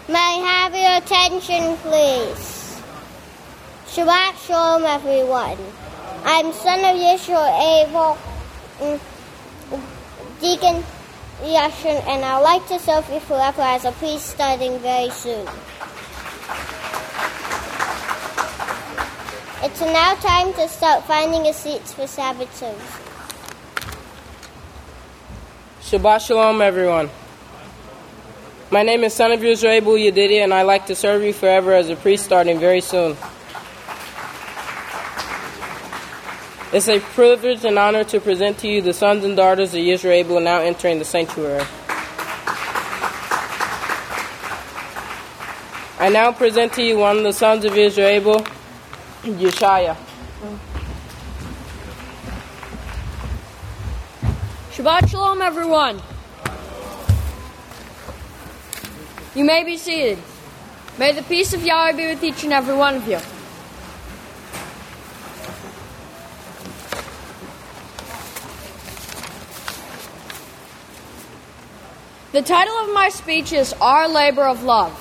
May I have your attention, please? Shabbat Shalom, everyone. I'm son of Yeshua Abel, Deacon Yashin, and I'd like to serve you forever as a priest starting very soon. It's now time to start finding your seats for Sabbath service. Shabbat Shalom, everyone. My name is son of Yeshua Abel Yedidi, and I'd like to serve you forever as a priest starting very soon. It's a privilege and honor to present to you the sons and daughters of Yeshua Abel now entering the sanctuary. I now present to you one of the sons of Yeshua Abel, Yeshaya. Shabbat Shalom, everyone. You may be seated. May the peace of Yahweh be with each and every one of you. The title of my speech is Our Labor of Love.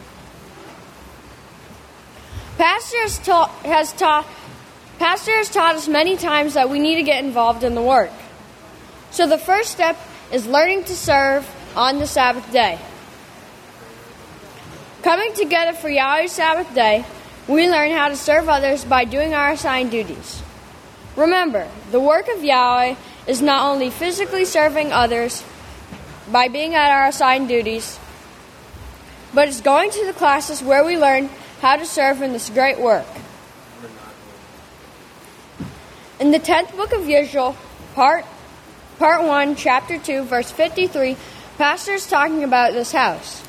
Pastor has taught us many times that we need to get involved in the work. So the first step is learning to serve on the Sabbath day. Coming together for Yahweh's Sabbath day, we learn how to serve others by doing our assigned duties. Remember, the work of Yahweh is not only physically serving others by being at our assigned duties, but it's going to the classes where we learn how to serve in this great work. In the 10th book of Yeshua, part 1, chapter 2, verse 53, Pastor is talking about this house.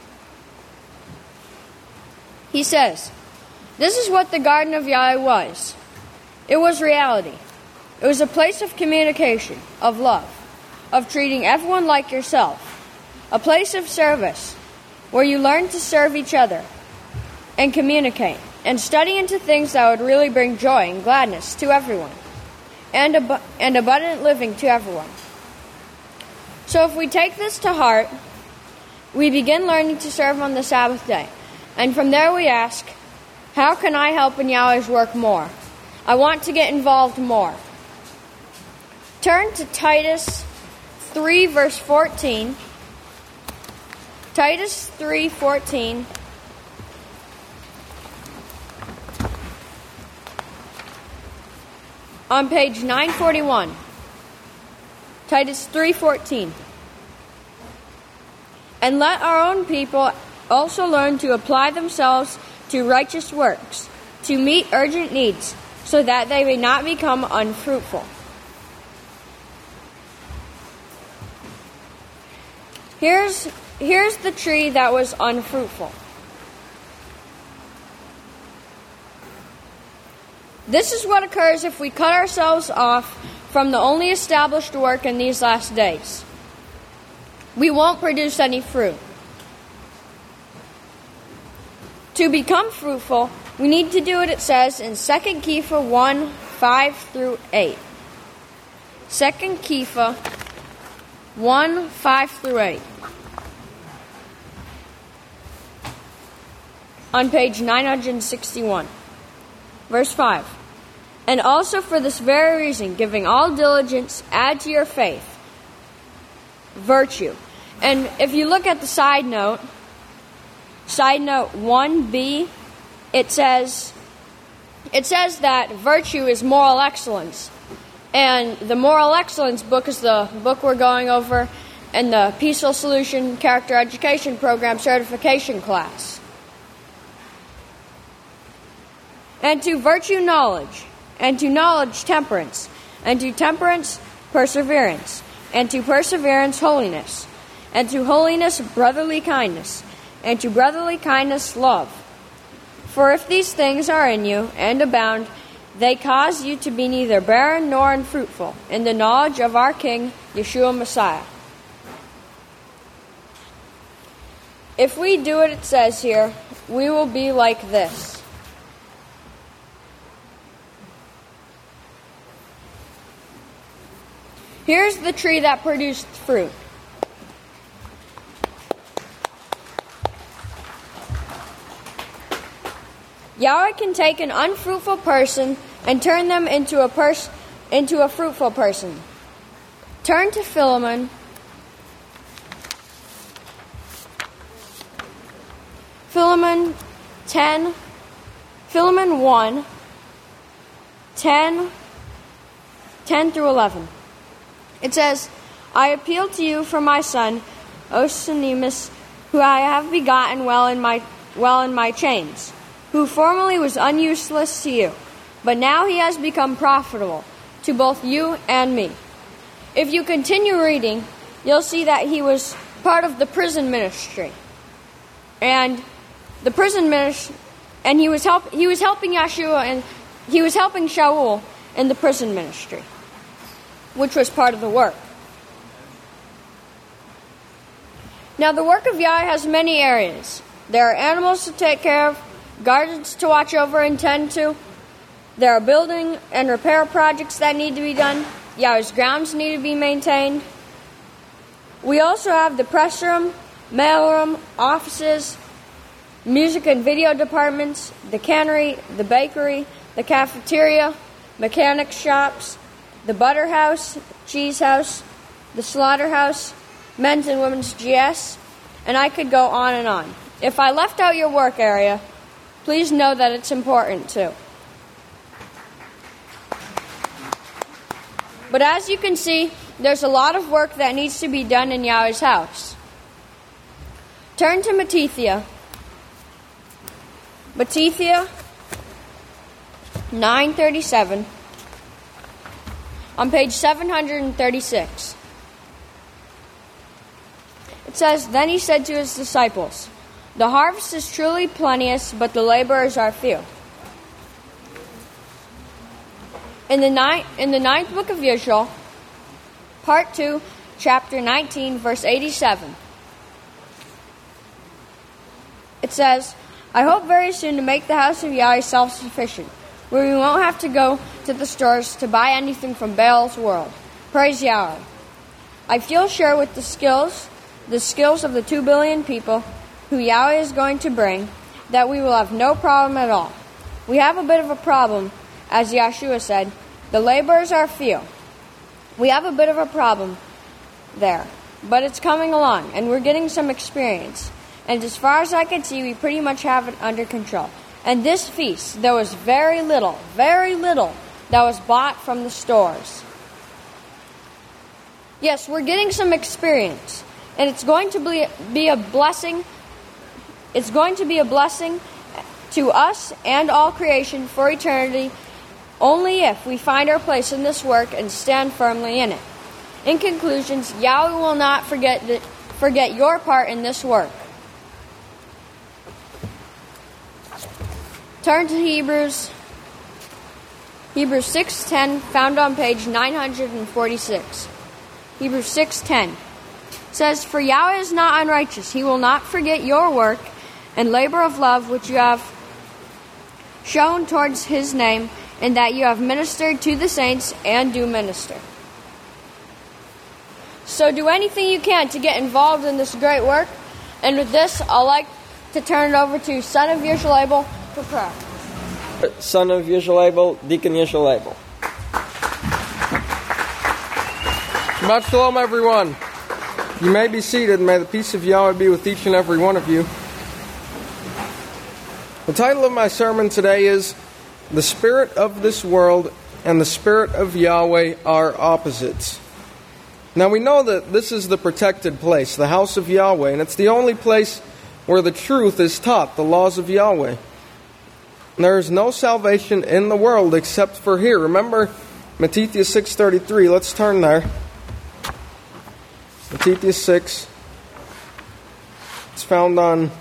He says, "This is what the Garden of Yahweh was. It was reality. It was a place of communication, of love, of treating everyone like yourself, a place of service where you learn to serve each other and communicate and study into things that would really bring joy and gladness to everyone and abundant living to everyone." So if we take this to heart, we begin learning to serve on the Sabbath day. And from there we ask, how can I help in Yahweh's work more? I want to get involved more. Turn to Titus 3, verse 14. Titus 3:14. On page 941. Titus 3:14. "And let our own people also learn to apply themselves to righteous works, to meet urgent needs, so that they may not become unfruitful." Here's the tree that was unfruitful. This is what occurs if we cut ourselves off from the only established work in these last days. We won't produce any fruit. To become fruitful, we need to do what it says in 2 Kepha 1, 5 through 8. 2 Kepha 1, 5 through 8. On page 961. Verse 5. "And also for this very reason, giving all diligence, add to your faith virtue." And if you look at the side note 1b, it says that virtue is moral excellence. And the moral excellence book is the book we're going over in the Peaceful Solution Character Education Program certification class. "And to virtue knowledge, and to knowledge temperance, and to temperance perseverance, and to perseverance holiness, and to holiness brotherly kindness, and to brotherly kindness love. For if these things are in you and abound, they cause you to be neither barren nor unfruitful in the knowledge of our King, Yeshua Messiah." If we do what it says here, we will be like this. Here's the tree that produced fruit. Yahweh can take an unfruitful person and turn them into a fruitful person. Turn to Philemon. Philemon 1, 10 through 11. It says, I appeal to you for my son, Onesimus, who I have begotten well in my chains, who formerly was useless to you, but now he has become profitable to both you and me. If you continue reading, you'll see that he was part of the prison ministry. And the prison ministry, and he was helping Yeshua, and he was helping Shaul in the prison ministry, which was part of the work. Now, the work of Yahweh has many areas. There are animals to take care of, gardens to watch over and tend to. There are building and repair projects that need to be done. Yahweh's grounds need to be maintained. We also have the press room, mailroom, offices, music and video departments, the cannery, the bakery, the cafeteria, mechanic shops, the butter house, cheese house, the slaughterhouse, men's and women's GS, and I could go on and on. If I left out your work area, please know that it's important too. But as you can see, there's a lot of work that needs to be done in Yahweh's house. Turn to Matithia. Matithia 937 on page 736. It says, Then he said to his disciples, The harvest is truly plenteous, but the laborers are few. In the ninth book of Yeshua, part 2, chapter 19, verse 87, it says, I hope very soon to make the house of Yahweh self-sufficient, where we won't have to go to the stores to buy anything from Baal's world. Praise Yahweh. I feel sure with the skills of the 2 billion people who Yahweh is going to bring, that we will have no problem at all. We have a bit of a problem, as Yeshua said, the laborers are few. We have a bit of a problem there, but it's coming along, and we're getting some experience. And as far as I can see, we pretty much have it under control. And this feast, there was very little that was bought from the stores. Yes, we're getting some experience, and it's going to be a blessing. It's going to be a blessing to us and all creation for eternity, only if we find our place in this work and stand firmly in it. In conclusions, Yahweh will not forget your part in this work. Turn to Hebrews 6:10, found on page 946. Hebrews 6:10 says, For Yahweh is not unrighteous. He will not forget your work and labor of love which you have shown towards his name, and that you have ministered to the saints and do minister. So do anything you can to get involved in this great work. And with this, I'd like to turn it over to son of Yeshua for prayer. Son of Yeshua, Deacon Yeshua. Shabbat Shalom, everyone. You may be seated. May the peace of Yahweh be with each and every one of you. The title of my sermon today is The Spirit of this World and the Spirit of Yahweh are opposites. Now we know that this is the protected place, the house of Yahweh, and it's the only place where the truth is taught, the laws of Yahweh. And there is no salvation in the world except for here. Remember Matithia 6:33. Let's turn there. Matithia 6. It's found on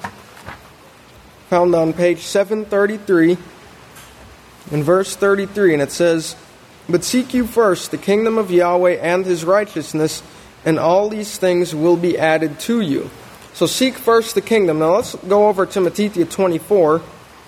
page 733 in verse 33, and it says, But seek you first the kingdom of Yahweh and his righteousness, and all these things will be added to you. So seek first the kingdom. Now let's go over to Matithia 24,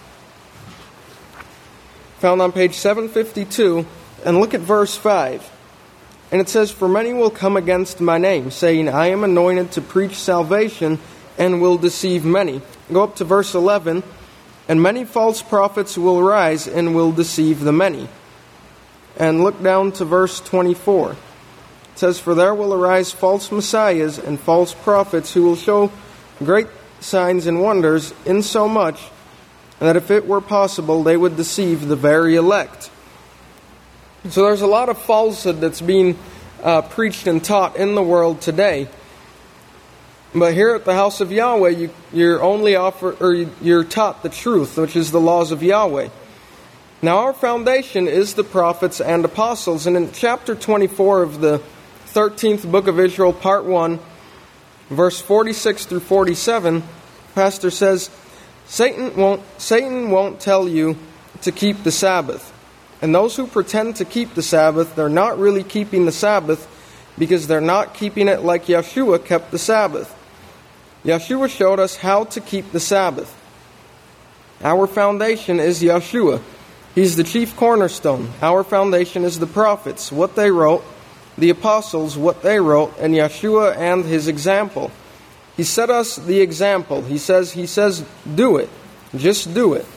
found on page 752, and look at verse 5. And it says, For many will come against my name, saying, I am anointed to preach salvation, and will deceive many. Go up to verse 11, and many false prophets will rise and will deceive the many. And look down to verse 24. It says, For there will arise false messiahs and false prophets who will show great signs and wonders, insomuch that if it were possible, they would deceive the very elect. So there's a lot of falsehood that's being preached and taught in the world today. But here at the house of Yahweh, you're taught the truth, which is the laws of Yahweh. Now our foundation is the prophets and apostles, and in chapter 24 of the 13th book of Israel, part 1, verse 46 through 47, Pastor says, Satan won't tell you to keep the Sabbath. And those who pretend to keep the Sabbath, they're not really keeping the Sabbath because they're not keeping it like Yeshua kept the Sabbath. Yeshua showed us how to keep the Sabbath. Our foundation is Yeshua. He's the chief cornerstone. Our foundation is the prophets, what they wrote, the apostles, what they wrote, and Yeshua and his example. He set us the example. He says, do it. Just do it.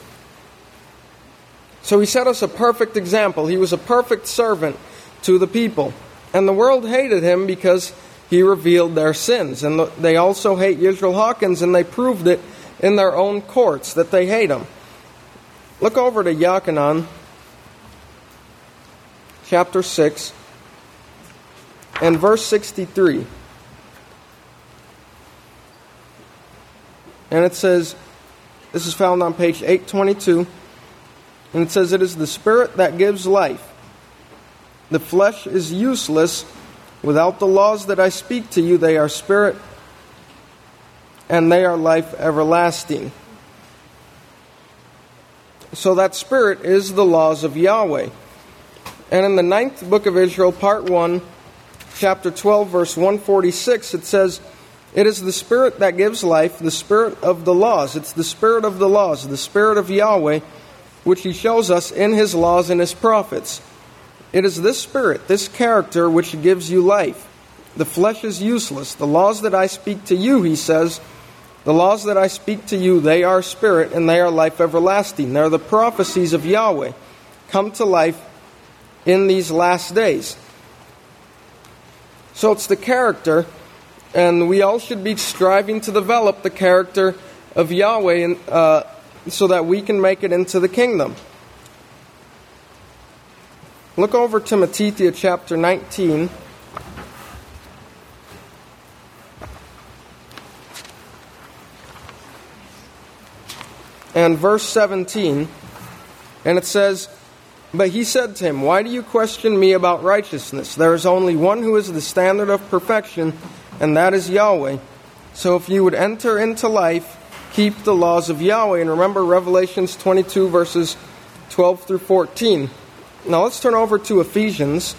So he set us a perfect example. He was a perfect servant to the people. And the world hated him because he revealed their sins. And they also hate Yisrael Hawkins, and they proved it in their own courts that they hate him. Look over to Yachanan, chapter 6, and verse 63. And it says, this is found on page 822, and it says, It is the Spirit that gives life. The flesh is useless. Without the laws that I speak to you, they are spirit, and they are life everlasting. So that spirit is the laws of Yahweh. And in the 9th book of Israel, part 1, chapter 12, verse 146, it says, It is the Spirit that gives life, the Spirit of the laws. It's the Spirit of the laws, the Spirit of Yahweh, which He shows us in His laws and His prophets. It is this Spirit, this character, which gives you life. The flesh is useless. The laws that I speak to you, He says, the laws that I speak to you, they are spirit and they are life everlasting. They're the prophecies of Yahweh come to life in these last days. So it's the character, and we all should be striving to develop the character of Yahweh so that we can make it into the kingdom. Look over to Matithia chapter 19. And verse 17. And it says, But he said to him, Why do you question me about righteousness? There is only one who is the standard of perfection, and that is Yahweh. So if you would enter into life, keep the laws of Yahweh. And remember Revelations 22 verses 12 through 14. Now let's turn over to Ephesians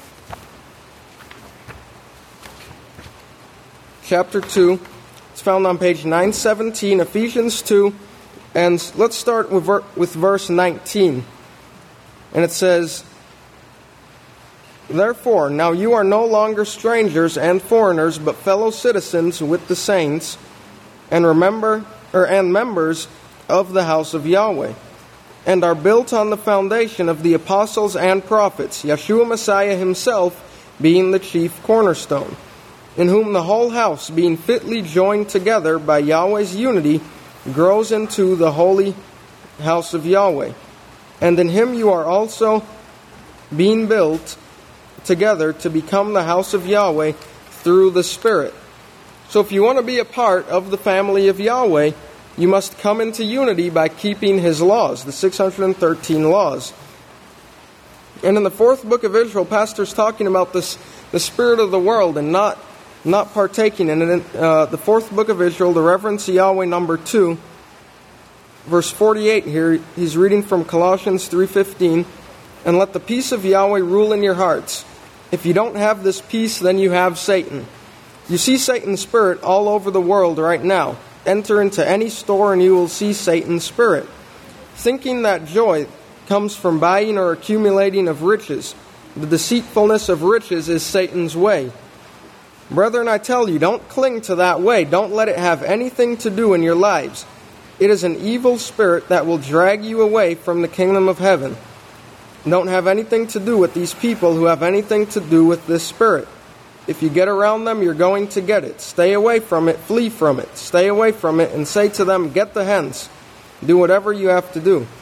chapter 2. It's found on page 917, Ephesians 2. And let's start with verse 19. And it says, Therefore, now you are no longer strangers and foreigners, but fellow citizens with the saints, and members of the house of Yahweh, and are built on the foundation of the apostles and prophets, Yeshua Messiah himself being the chief cornerstone, in whom the whole house, being fitly joined together by Yahweh's unity, grows into the holy house of Yahweh. And in him you are also being built together to become the house of Yahweh through the Spirit. So if you want to be a part of the family of Yahweh, you must come into unity by keeping His laws, the 613 laws. And in the 4th book of Israel, Pastor's talking about the spirit of the world and not partaking in it. The 4th book of Israel, the Reverence Yahweh number 2, verse 48 here, he's reading from Colossians 3:15, And let the peace of Yahweh rule in your hearts. If you don't have this peace, then you have Satan. You see Satan's spirit all over the world right now. Enter into any store and you will see Satan's spirit. Thinking that joy comes from buying or accumulating of riches. The deceitfulness of riches is Satan's way. Brethren, I tell you, don't cling to that way. Don't let it have anything to do in your lives. It is an evil spirit that will drag you away from the kingdom of heaven. Don't have anything to do with these people who have anything to do with this spirit. If you get around them, you're going to get it. Stay away from it. Flee from it. Stay away from it and say to them, get the hens. Do whatever you have to do.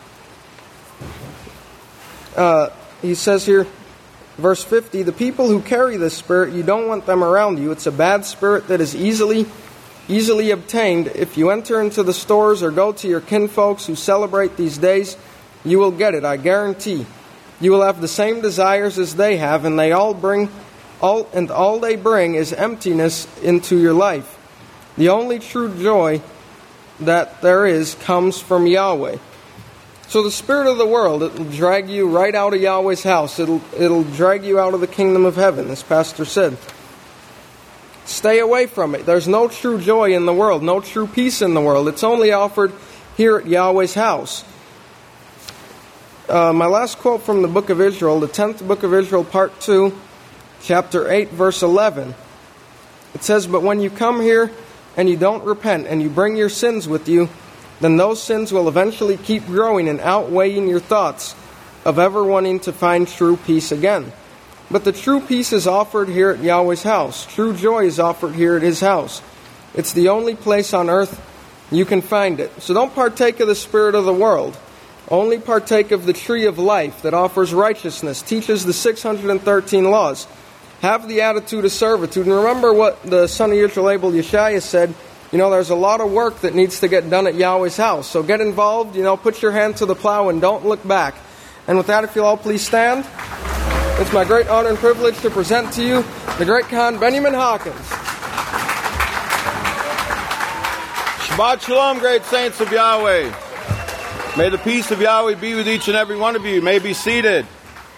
He says here, verse 50, the people who carry this spirit, you don't want them around you. It's a bad spirit that is easily obtained. If you enter into the stores or go to your kinfolks who celebrate these days, you will get it, I guarantee. You will have the same desires as they have, and all they bring is emptiness into your life. The only true joy that there is comes from Yahweh. So the spirit of the world, it will drag you right out of Yahweh's house. It'll drag you out of the kingdom of heaven, as Pastor said. Stay away from it. There's no true joy in the world, no true peace in the world. It's only offered here at Yahweh's house. My last quote from the book of Israel, the 10th book of Israel, part 2, chapter 8, verse 11. It says, but when you come here and you don't repent and you bring your sins with you, then those sins will eventually keep growing and outweighing your thoughts of ever wanting to find true peace again. But the true peace is offered here at Yahweh's house. True joy is offered here at His house. It's the only place on earth you can find it. So don't partake of the spirit of the world. Only partake of the tree of life that offers righteousness, teaches the 613 laws. Have the attitude of servitude. And remember what the son of Yisrael, Yeshaya, said. There's a lot of work that needs to get done at Yahweh's house. So get involved, put your hand to the plow and don't look back. And with that, if you'll all please stand. It's my great honor and privilege to present to you the great Khan Benjamin Hawkins. Shabbat Shalom, great saints of Yahweh. May the peace of Yahweh be with each and every one of you. May be seated.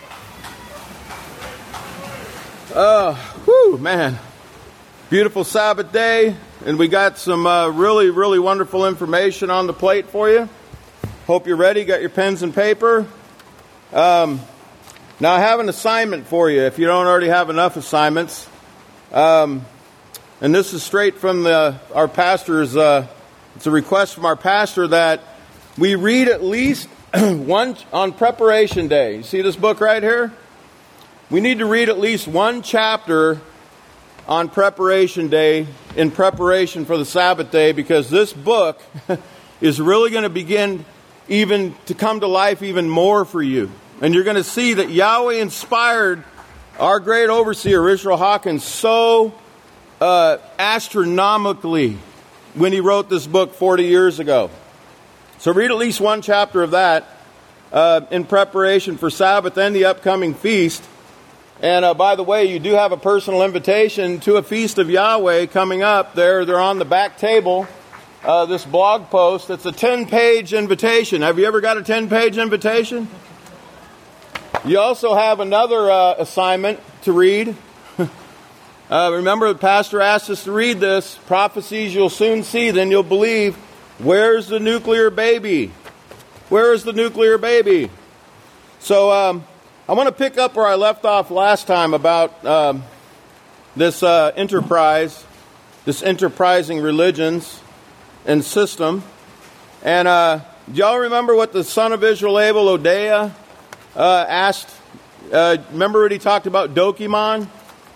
Man. Beautiful Sabbath day. And we got some really, really wonderful information on the plate for you. Hope you're ready. Got your pens and paper. Now I have an assignment for you if you don't already have enough assignments. And this is straight from our pastor's, it's a request from our pastor that we read at least one on preparation day. You see this book right here? We need to read at least one chapter on preparation day in preparation for the Sabbath day, because this book is really going to begin even to come to life even more for you. And you're going to see that Yahweh inspired our great overseer, Israel Hawkins, so astronomically when he wrote this book 40 years ago. So read at least one chapter of that in preparation for Sabbath and the upcoming feast. And by the way, you do have a personal invitation to a feast of Yahweh coming up. They're on the back table, this blog post. It's a 10-page invitation. Have you ever got a 10-page invitation? You also have another assignment to read. Remember, the pastor asked us to read this. Prophecies you'll soon see, then you'll believe. Where's the nuclear baby? Where is the nuclear baby? So I want to pick up where I left off last time about this enterprise, this enterprising religions and system. And do y'all remember what the son of Israel, Odeah, asked? Remember what he talked about, Dokimon?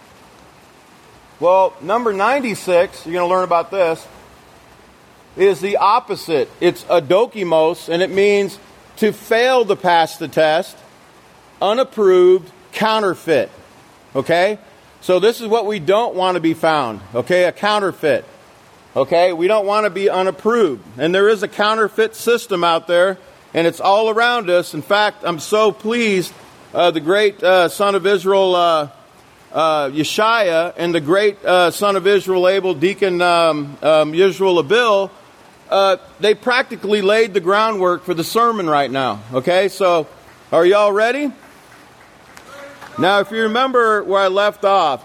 Well, number 96, you're going to learn about this, is the opposite. It's adokimos, and it means to fail to pass the test, unapproved, counterfeit. Okay? So this is what we don't want to be found. Okay? A counterfeit. Okay? We don't want to be unapproved. And there is a counterfeit system out there, and it's all around us. In fact, I'm so pleased the great son of Israel, Yeshaya, and the great son of Israel, Abel, Deacon Yisrael Abil, they practically laid the groundwork for the sermon right now. Okay, so are y'all ready? Now, if you remember where I left off,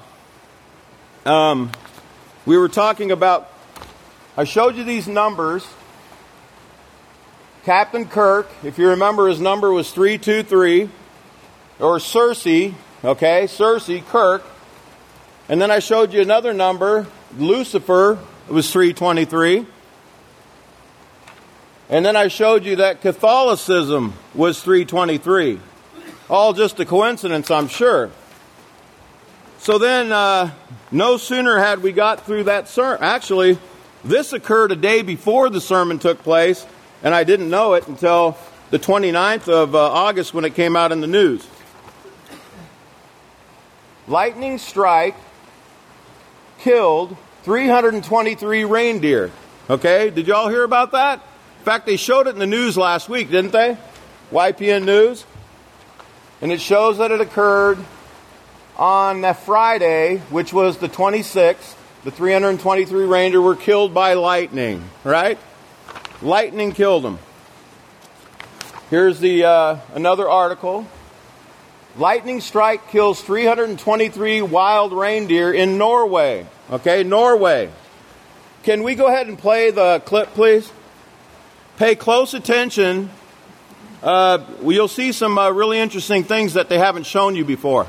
we were talking about, I showed you these numbers. Captain Kirk, if you remember, his number was 323, or Circe, okay, Circe, Kirk. And then I showed you another number, Lucifer, it was 323. And then I showed you that Catholicism was 323. All just a coincidence, I'm sure. So then, no sooner had we got through that sermon. Actually, this occurred a day before the sermon took place, and I didn't know it until the 29th of August when it came out in the news. Lightning strike killed 323 reindeer. Okay, did y'all hear about that? In fact, they showed it in the news last week, didn't they? YPN News. And it shows that it occurred on that Friday, which was the 26th. The 323 reindeer were killed by lightning, right? Lightning killed them. Here's the another article. Lightning strike kills 323 wild reindeer in Norway. Okay, Norway. Can we go ahead and play the clip, please? Pay close attention. You'll see some really interesting things that they haven't shown you before.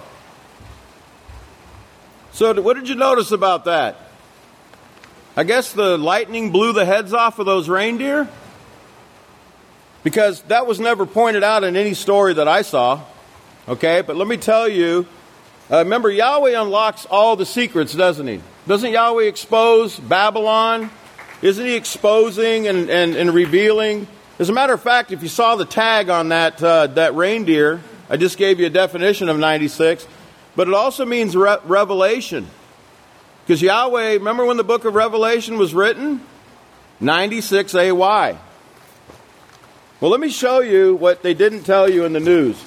So what did you notice about that? I guess the lightning blew the heads off of those reindeer? Because that was never pointed out in any story that I saw. Okay, but let me tell you, remember Yahweh unlocks all the secrets, doesn't he? Doesn't Yahweh expose Babylon? Isn't he exposing and revealing? As a matter of fact, if you saw the tag on that reindeer, I just gave you a definition of 96, but it also means revelation. Because Yahweh, remember when the book of Revelation was written? 96 AY. Well, let me show you what they didn't tell you in the news.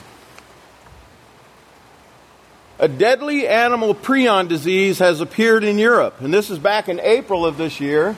A deadly animal prion disease has appeared in Europe, and this is back in April of this year.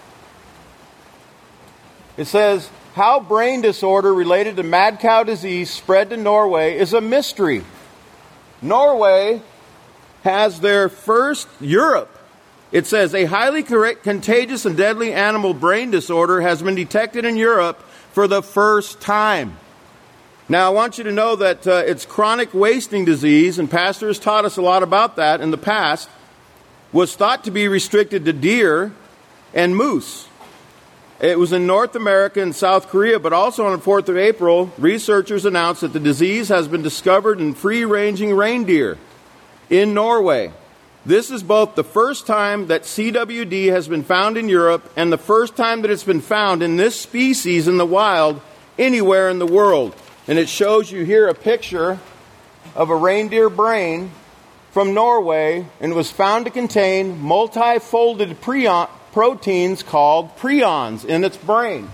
It says, how brain disorder related to mad cow disease spread to Norway is a mystery. Norway has their first, Europe. It says, a highly contagious and deadly animal brain disorder has been detected in Europe for the first time. Now, I want you to know that it's chronic wasting disease, and pastors taught us a lot about that in the past, was thought to be restricted to deer and moose. It was in North America and South Korea, but also on the 4th of April, researchers announced that the disease has been discovered in free-ranging reindeer in Norway. This is both the first time that CWD has been found in Europe and the first time that it's been found in this species in the wild anywhere in the world. And it shows you here a picture of a reindeer brain from Norway, and was found to contain multifolded proteins called prions in its brain.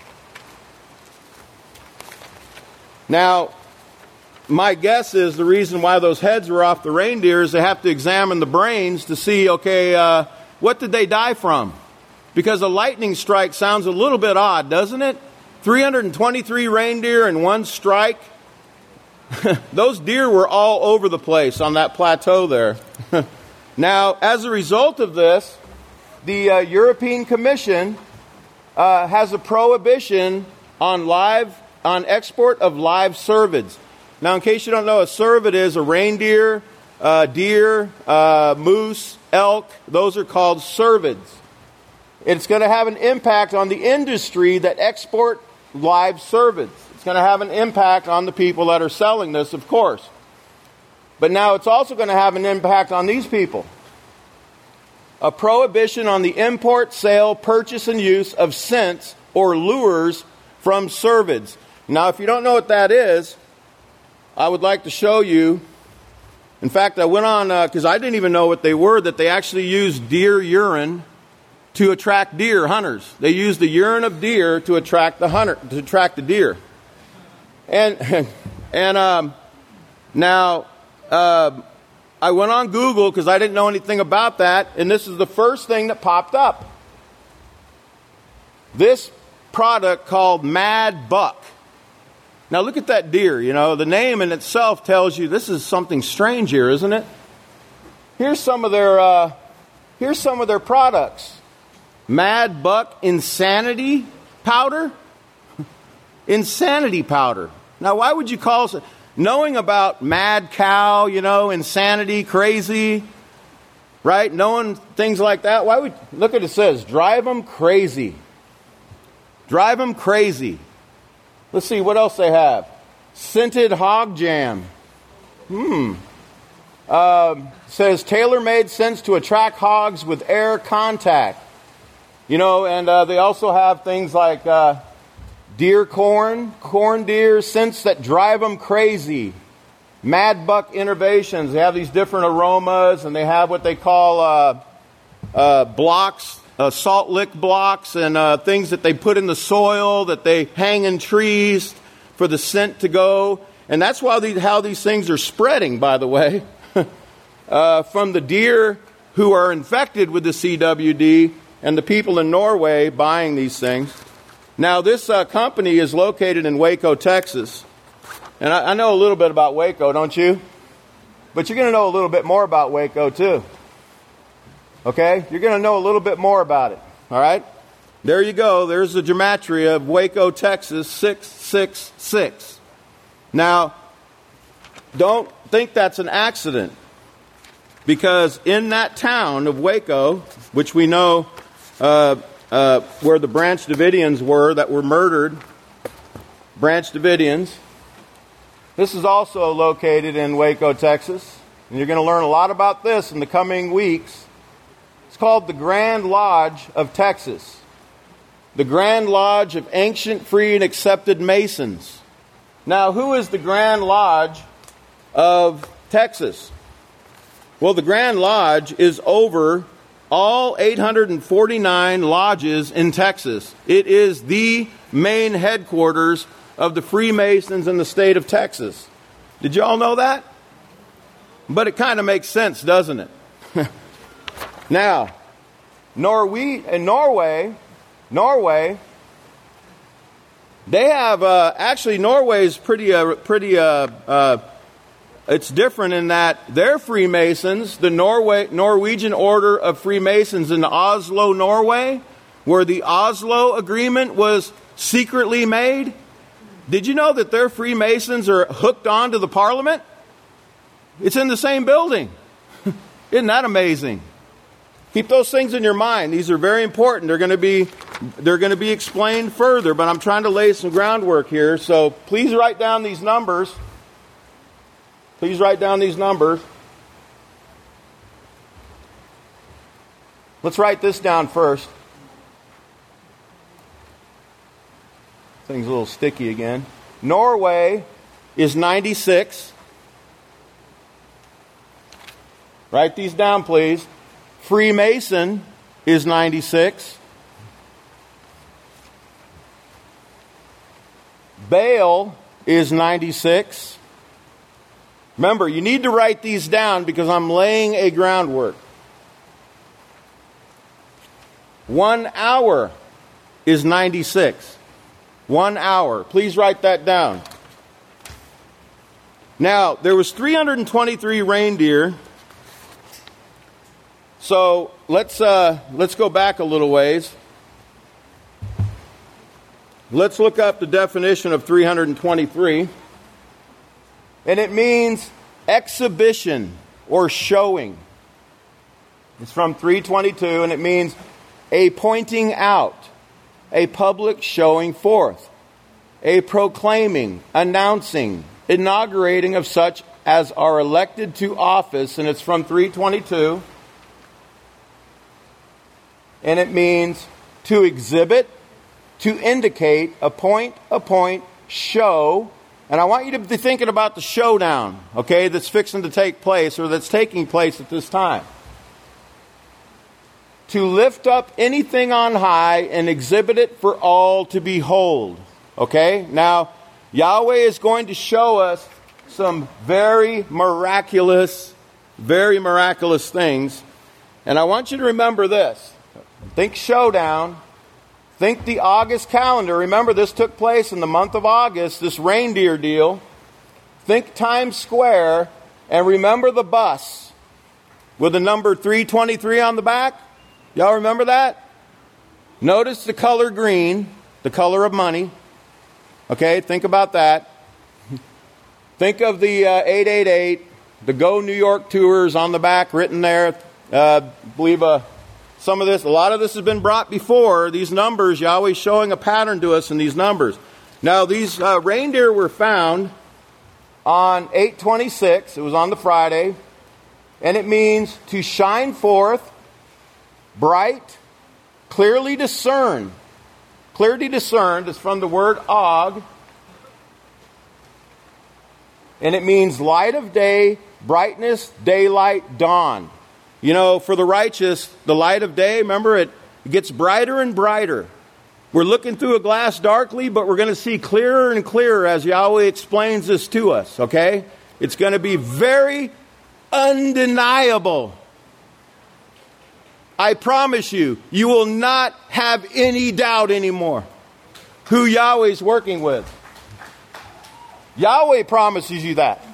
Now, my guess is the reason why those heads were off the reindeer is they have to examine the brains to see, okay, what did they die from? Because a lightning strike sounds a little bit odd, doesn't it? 323 reindeer in one strike. Those deer were all over the place on that plateau there. Now, as a result of this, the European Commission has a prohibition on export of live cervids. Now, in case you don't know, a cervid is a reindeer, deer, moose, elk. Those are called cervids. It's going to have an impact on the industry that export live cervids. It's going to have an impact on the people that are selling this, of course. But now it's also going to have an impact on these people. A prohibition on the import, sale, purchase, and use of scents or lures from cervids. Now, if you don't know what that is, I would like to show you. In fact, I went on, because I didn't even know what they were, that they actually use deer urine to attract deer hunters. They use the urine of deer to attract the deer. And now, I went on Google because I didn't know anything about that, and this is the first thing that popped up. This product called Mad Buck. Now look at that deer, the name in itself tells you this is something strange here, isn't it? Here's some of their products. Mad Buck Insanity Powder? Insanity Powder. Now, why would you call it? Knowing about mad cow, insanity, crazy, right? Knowing things like that, why would, look at it says, drive them crazy. Drive them crazy. Let's see what else they have. Scented hog jam. Says tailor-made scents to attract hogs with air contact. You know, and they also have things like deer corn deer, scents that drive them crazy. Mad Buck Innovations. They have these different aromas, and they have what they call blocks, salt lick blocks, and things that they put in the soil, that they hang in trees for the scent to go. And that's how these things are spreading, by the way, from the deer who are infected with the CWD and the people in Norway buying these things. Now, this company is located in Waco, Texas. And I know a little bit about Waco, don't you? But you're going to know a little bit more about Waco, too. Okay? You're going to know a little bit more about it. All right? There you go. There's the gematria of Waco, Texas, 666. Now, don't think that's an accident. Because in that town of Waco, which we know where the Branch Davidians were that were murdered, Branch Davidians, this is also located in Waco, Texas. And you're going to learn a lot about this in the coming weeks. It's called the Grand Lodge of Texas. The Grand Lodge of Ancient, Free, and Accepted Masons. Now, who is the Grand Lodge of Texas? Well, the Grand Lodge is over all 849 lodges in Texas. It is the main headquarters of the Freemasons in the state of Texas. Did you all know that? But it kind of makes sense, doesn't it? Now, Norway, they have, actually Norway is pretty, it's different in that they're Freemasons, the Norwegian Order of Freemasons in Oslo, Norway, where the Oslo Agreement was secretly made. Did you know that their Freemasons are hooked on to the Parliament? It's in the same building. Isn't that amazing? Keep those things in your mind. These are very important. They're going to be explained further, but I'm trying to lay some groundwork here. So please write down these numbers. Please write down these numbers. Let's write this down first. Thing's a little sticky again. Norway is 96. Write these down, please. Freemason is 96. Baal is 96. Remember, you need to write these down because I'm laying a groundwork. 1 hour is 96. 1 hour. Please write that down. Now, there was 323 reindeer. So let's go back a little ways. Let's look up the definition of 323. And it means exhibition or showing. It's from 322, and it means a pointing out, a public showing forth, a proclaiming, announcing, inaugurating of such as are elected to office, and it's from 322. And it means to exhibit, to indicate, appoint, show. And I want you to be thinking about the showdown, okay, that's fixing to take place or that's taking place at this time. To lift up anything on high and exhibit it for all to behold. Okay? Now, Yahweh is going to show us some very miraculous things. And I want you to remember this. Think showdown. Think the August calendar. Remember, this took place in the month of August, this reindeer deal. Think Times Square. And remember the bus with the number 323 on the back. Y'all remember that? Notice the color green, the color of money. Okay, think about that. Think of the 888, the Go New York Tours on the back written there. I believe a some of this, a lot of this has been brought before. These numbers, Yahweh's showing a pattern to us in these numbers. Now, these reindeer were found on 8/26. It was on the Friday. And it means to shine forth, bright, clearly discerned. Clearly discerned is from the word og. And it means light of day, brightness, daylight, dawn. You know, for the righteous, the light of day, remember, it gets brighter and brighter. We're looking through a glass darkly, but we're going to see clearer and clearer as Yahweh explains this to us, okay? It's going to be very undeniable. I promise you, you will not have any doubt anymore who Yahweh's working with. Yahweh promises you that.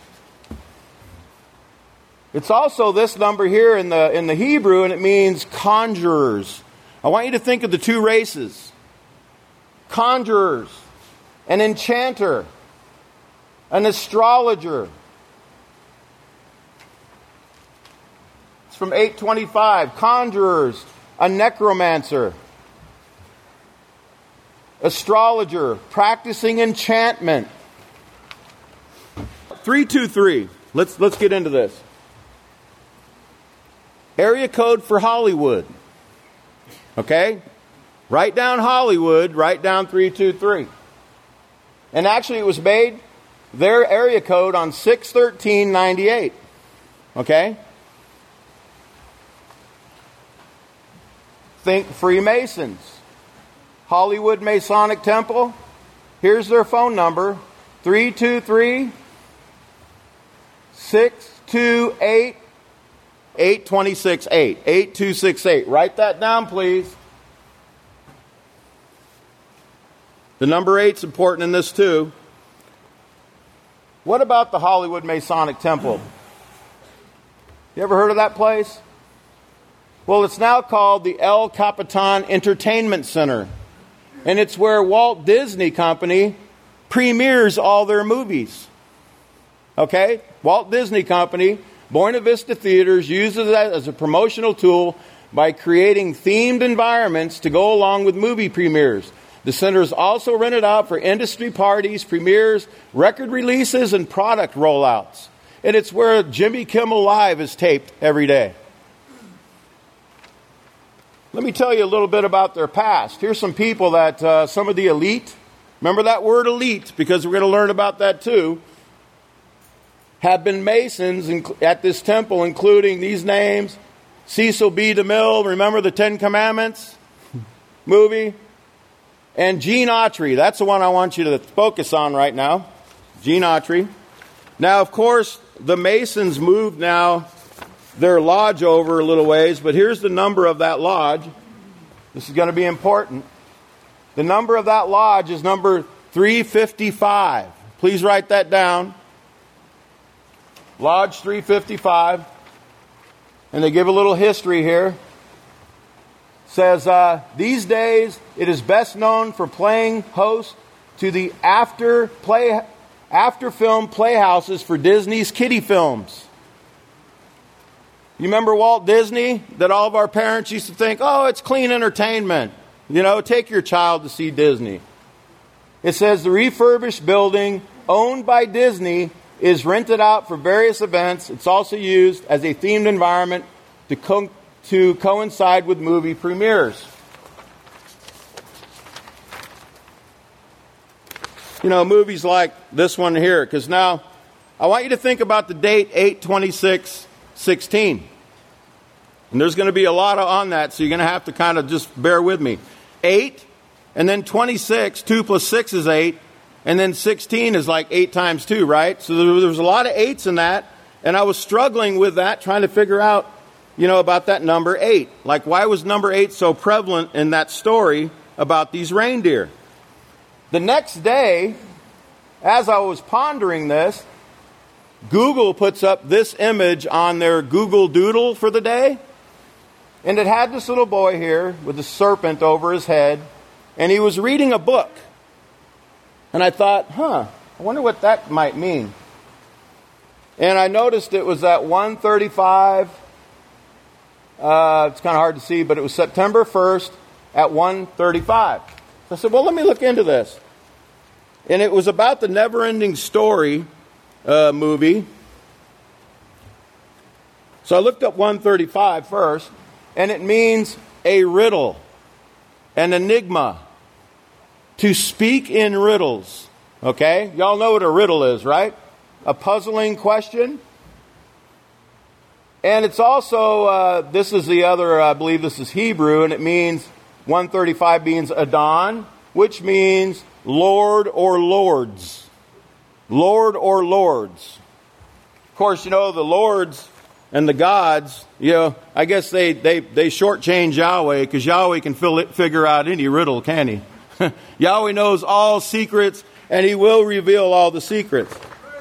It's also this number here in the Hebrew, and it means conjurers. I want you to think of the two races. Conjurers, an enchanter, an astrologer. It's from 8:25. Conjurers, a necromancer, astrologer, practicing enchantment. 323. Let's get into this. Area code for Hollywood. Okay? Write down Hollywood, write down 323. And actually it was made, their area code, on 6/13/98. Okay? Think Freemasons. Hollywood Masonic Temple. Here's their phone number. 323-628 8268. 8268. Write that down, please. The number 8's important in this too. What about the Hollywood Masonic Temple? You ever heard of that place? Well, it's now called the El Capitan Entertainment Center. And it's where Walt Disney Company premieres all their movies. Okay? Walt Disney Company, Buena Vista Theaters, uses that as a promotional tool by creating themed environments to go along with movie premieres. The center is also rented out for industry parties, premieres, record releases, and product rollouts. And it's where Jimmy Kimmel Live is taped every day. Let me tell you a little bit about their past. Here's some people that, some of the elite, remember that word elite, because we're going to learn about that too, have been Masons at this temple, including these names. Cecil B. DeMille, remember the Ten Commandments movie? And Gene Autry, that's the one I want you to focus on right now. Gene Autry. Now, of course, the Masons moved now their lodge over a little ways, but here's the number of that lodge. This is going to be important. The number of that lodge is number 355. Please write that down. Lodge 355. And they give a little history here. Says, these days it is best known for playing host to the after film playhouses for Disney's kiddie films. You remember Walt Disney? That all of our parents used to think, oh, it's clean entertainment. You know, take your child to see Disney. It says the refurbished building owned by Disney is rented out for various events. It's also used as a themed environment to coincide with movie premieres. You know, movies like this one here, because now I want you to think about the date 8/26/16. And there's going to be a lot on that, so you're going to have to kind of just bear with me. 8, and then 26, 2 plus 6 is 8, and then 16 is like 8 times 2, right? So there was a lot of 8s in that, and I was struggling with that, trying to figure out, you know, about that number 8. Like, why was number 8 so prevalent in that story about these reindeer? The next day, as I was pondering this, Google puts up this image on their Google Doodle for the day. And it had this little boy here with a serpent over his head. And he was reading a book. And I thought, I wonder what that might mean. And I noticed it was at 1:35 It's kind of hard to see, but it was September 1st at 1:35. So I said, well, let me look into this. And it was about the Never-Ending Story movie. So I looked up 135 first, and it means a riddle, an enigma, to speak in riddles. Okay? Y'all know what a riddle is, right? A puzzling question. And it's also, this is the other, I believe this is Hebrew, and it means, 135 means Adon, which means Lord or Lords. Lord or Lords. Of course, you know, the Lords and the gods, you know, I guess they shortchange Yahweh, because Yahweh can figure out any riddle, can he? Yahweh knows all secrets, and he will reveal all the secrets.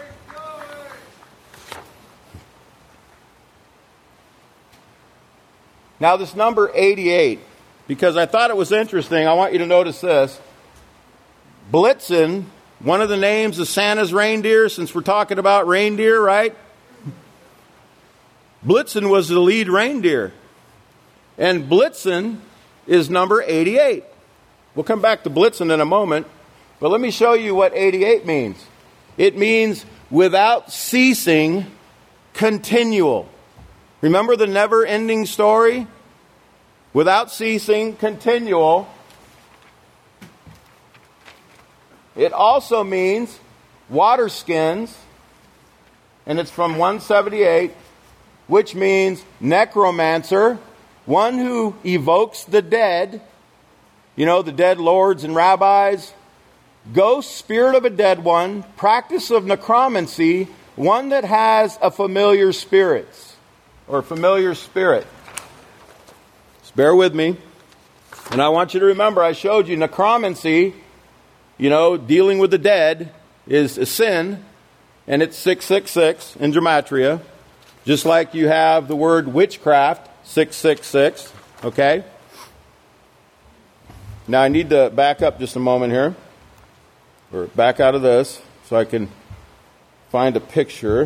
Now this number 88, because I thought it was interesting, I want you to notice this. Blitzen, one of the names of Santa's reindeer, since we're talking about reindeer, right? Blitzen was the lead reindeer. And Blitzen is number 88. We'll come back to Blitzen in a moment. But let me show you what 88 means. It means without ceasing, continual. Remember the never-ending story? Without ceasing, continual. It also means water skins. And it's from 178. Which means necromancer, one who evokes the dead, you know, the dead lords and rabbis, ghost, spirit of a dead one, practice of necromancy, one that has a familiar spirit, or familiar spirit. Just bear with me. And I want you to remember, I showed you necromancy, you know, dealing with the dead is a sin, and it's 666 in Gematria. Just like you have the word witchcraft, 666, okay? Now I need to back up just a moment here, or back out of this, so I can find a picture.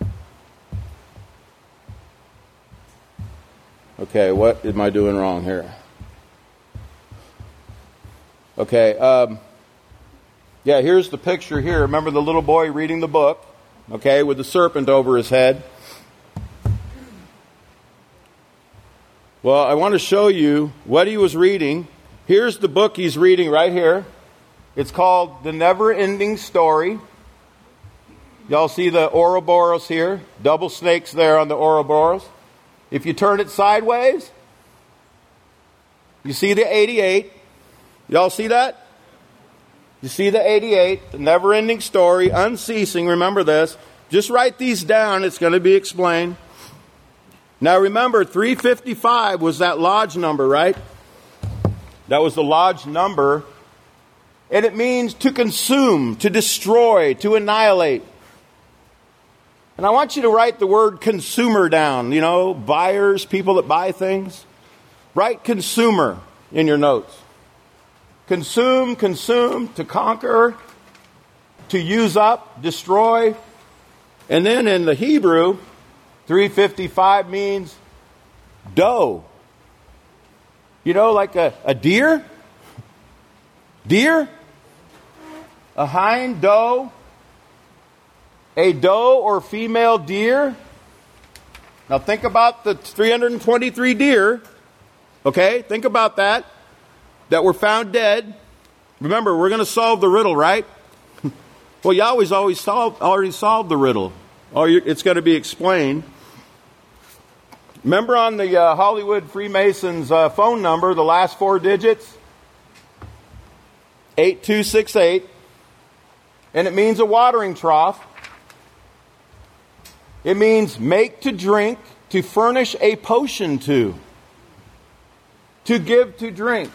Okay, what am I doing wrong here? Okay, yeah, here's the picture here. Remember the little boy reading the book, okay, with the serpent over his head. Well, I want to show you what he was reading. Here's the book he's reading right here. It's called The Never-Ending Story. Y'all see the Ouroboros here? Double snakes there on the Ouroboros. If you turn it sideways, you see the 88. Y'all see that? You see the 88, the never-ending story, unceasing. Remember this. Just write these down. It's going to be explained. Now remember, 355 was that lodge number, right? That was the lodge number. And it means to consume, to destroy, to annihilate. And I want you to write the word consumer down. You know, buyers, people that buy things. Write consumer in your notes. Consume, to conquer, to use up, destroy. And then in the Hebrew, 355 means doe. You know, like a deer? Deer? A hind doe? A doe or female deer? Now think about the 323 deer. Okay, think about that were found dead. Remember, we're going to solve the riddle, right? Well, Yahweh's already solved the riddle. It's going to be explained. Remember on the Hollywood Freemasons phone number, the last 4 digits? 8268. And it means a watering trough. It means make to drink, to furnish a potion to give to drink.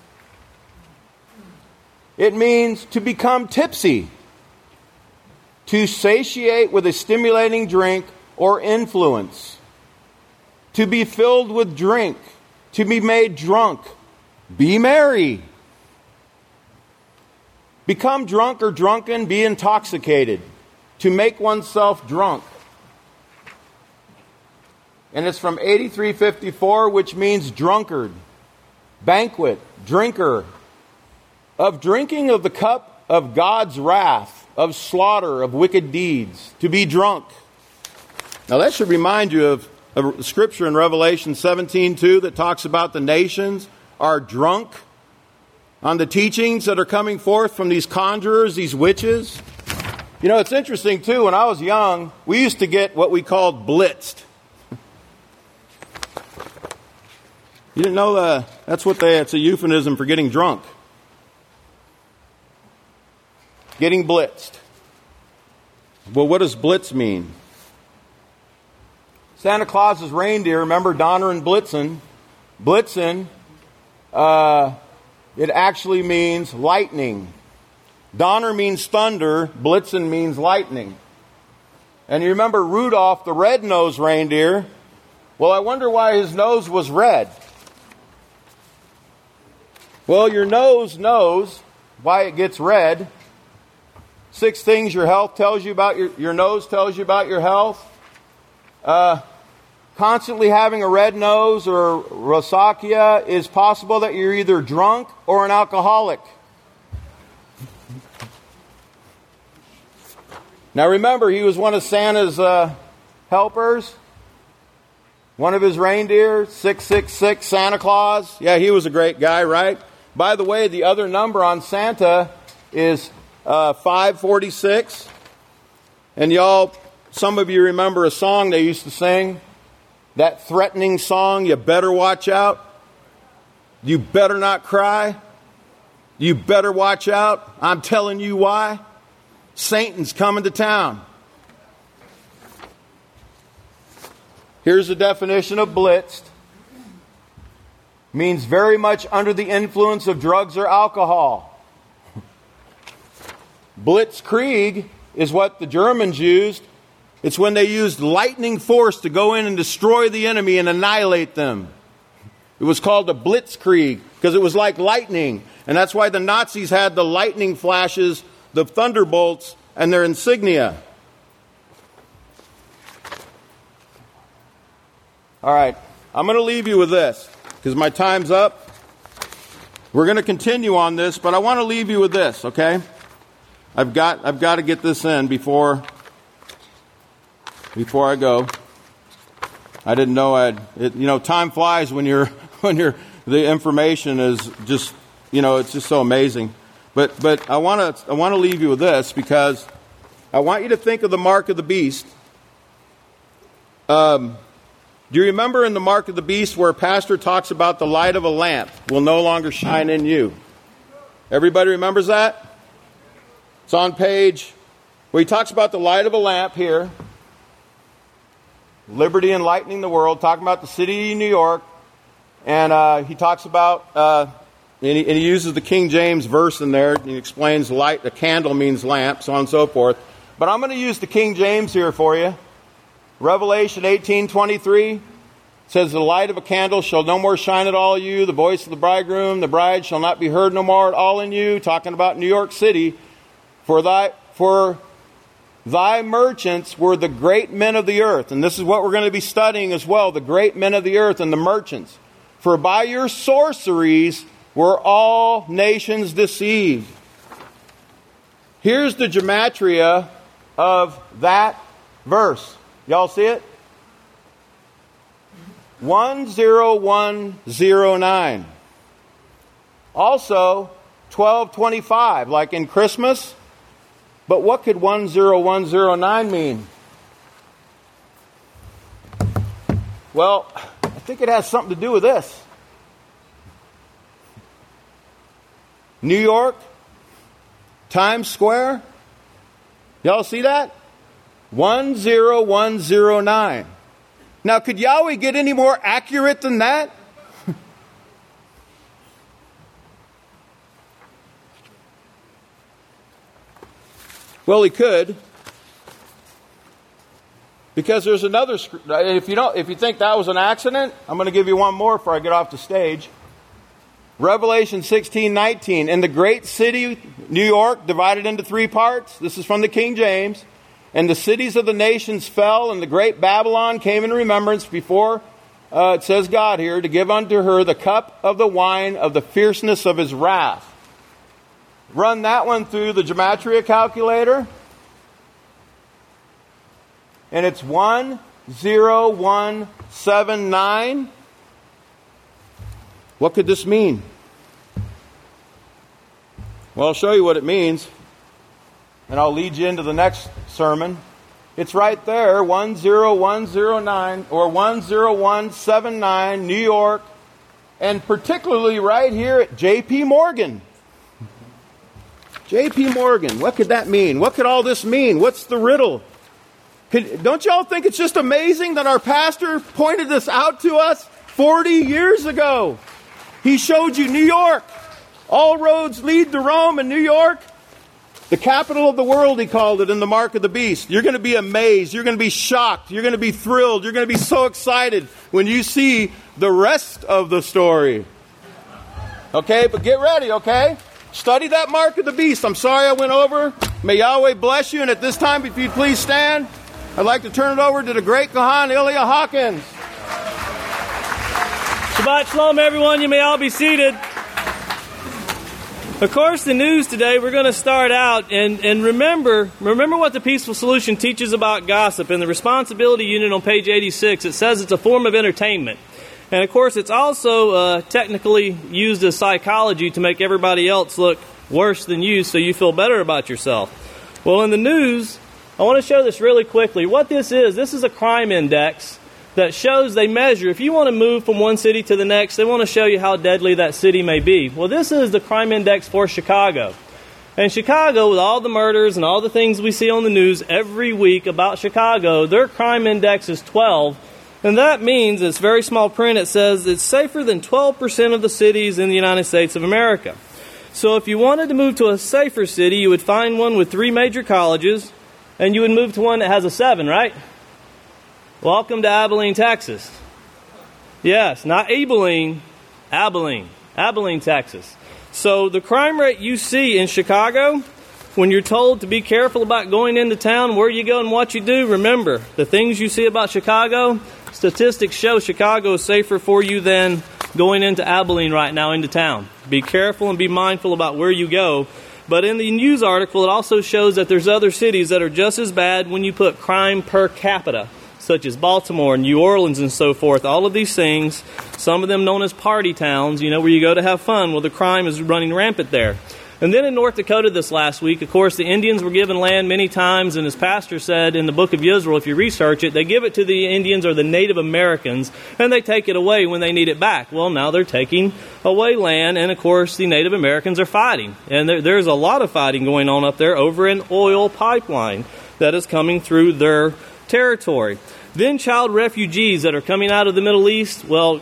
It means to become tipsy, to satiate with a stimulating drink or influence. To be filled with drink, to be made drunk, be merry. Become drunk or drunken, be intoxicated, to make oneself drunk. And it's from 8354, which means drunkard, banquet, drinker, of drinking of the cup of God's wrath, of slaughter, of wicked deeds, to be drunk. Now that should remind you of a scripture in Revelation 17:2 that talks about the nations are drunk on the teachings that are coming forth from these conjurers, these witches. You know, it's interesting too, when I was young, we used to get what we called blitzed. You didn't know it's a euphemism for getting drunk. Getting blitzed. Well, what does blitz mean? Santa Claus's reindeer, remember Donner and Blitzen? Blitzen, it actually means lightning. Donner means thunder, Blitzen means lightning. And you remember Rudolph, the red-nosed reindeer? Well, I wonder why his nose was red. Well, your nose knows why it gets red. 6 things your health tells you about your nose tells you about your health. Constantly having a red nose or rosacea is possible that you're either drunk or an alcoholic. Now remember, he was one of Santa's helpers. One of his reindeer, 666, Santa Claus. Yeah, he was a great guy, right? By the way, the other number on Santa is 546. And y'all, some of you remember a song they used to sing. That threatening song, you better watch out. You better not cry. You better watch out. I'm telling you why. Satan's coming to town. Here's the definition of blitzed. Means very much under the influence of drugs or alcohol. Blitzkrieg is what the Germans used. It's when they used lightning force to go in and destroy the enemy and annihilate them. It was called a blitzkrieg because it was like lightning. And that's why the Nazis had the lightning flashes, the thunderbolts, and their insignia. All right, I'm going to leave you with this because my time's up. We're going to continue on this, but I want to leave you with this, okay? I've got to get this in before I go. I didn't know time flies when the information is just, it's just so amazing. But I want to leave you with this because I want you to think of the mark of the beast. Do you remember in the mark of the beast where Pastor talks about the light of a lamp will no longer shine in you? Everybody remembers that? It's on page where he talks about the light of a lamp here. Liberty enlightening the world, talking about the city of New York. And he talks about, and he uses the King James verse in there. He explains light, a candle means lamp, so on and so forth. But I'm going to use the King James here for you. Revelation 18:23 says, the light of a candle shall no more shine at all you. The voice of the bridegroom, the bride shall not be heard no more at all in you. Talking about New York City. For thy merchants were the great men of the earth. And this is what we're going to be studying as well. The great men of the earth and the merchants. For by your sorceries were all nations deceived. Here's the gematria of that verse. Y'all see it? 10109. Also, 1225, like in Christmas. But what could 10109 mean? Well, I think it has something to do with this. New York, Times Square. Y'all see that? 10109. Now, could Yahweh get any more accurate than that? Well, he could. Because there's another, if you think that was an accident, I'm going to give you one more before I get off the stage. Revelation 16:19. In the great city, New York, divided into 3 parts. This is from the King James. And the cities of the nations fell, and the great Babylon came in remembrance before, it says God here, to give unto her the cup of the wine of the fierceness of his wrath. Run that one through the gematria calculator. And it's 10179. What could this mean? Well, I'll show you what it means. And I'll lead you into the next sermon. It's right there, 10109 or 10179, New York, and particularly right here at J.P. Morgan. J.P. Morgan, what could that mean? What could all this mean? What's the riddle? Don't y'all think it's just amazing that our pastor pointed this out to us 40 years ago? He showed you New York. All roads lead to Rome and New York. The capital of the world, he called it, in the mark of the beast. You're going to be amazed. You're going to be shocked. You're going to be thrilled. You're going to be so excited when you see the rest of the story. Okay, but get ready, okay? Study that mark of the beast. I'm sorry I went over. May Yahweh bless you. And at this time, if you'd please stand, I'd like to turn it over to the great Kohan, Ilya Hawkins. Shabbat Shalom, everyone. You may all be seated. Of course, the news today, we're going to start out and remember what the Peaceful Solution teaches about gossip. In the responsibility unit on page 86, it says it's a form of entertainment. And of course, it's also technically used as psychology to make everybody else look worse than you so you feel better about yourself. Well, in the news, I want to show this really quickly. What this is a crime index that shows they measure. If you want to move from one city to the next, they want to show you how deadly that city may be. Well, this is the crime index for Chicago. And Chicago, with all the murders and all the things we see on the news every week about Chicago, their crime index is 12. And that means, it's very small print, it says it's safer than 12% of the cities in the United States of America. So if you wanted to move to a safer city, you would find one with 3 major colleges, and you would move to one that has a 7, right? Welcome to Abilene, Texas. Yes, not Abilene, Abilene, Texas. So the crime rate you see in Chicago, when you're told to be careful about going into town, where you go and what you do, remember, the things you see about Chicago, statistics show Chicago is safer for you than going into Abilene right now into town. Be careful and be mindful about where you go. But in the news article, it also shows that there's other cities that are just as bad when you put crime per capita, such as Baltimore, New Orleans, and so forth. All of these things, some of them known as party towns, where you go to have fun. Well, the crime is running rampant there. And then in North Dakota this last week, of course, the Indians were given land many times, and as Pastor said in the book of Israel, if you research it, they give it to the Indians or the Native Americans, and they take it away when they need it back. Well, now they're taking away land, and of course, the Native Americans are fighting. And there's a lot of fighting going on up there over an oil pipeline that is coming through their territory. Then child refugees that are coming out of the Middle East, well,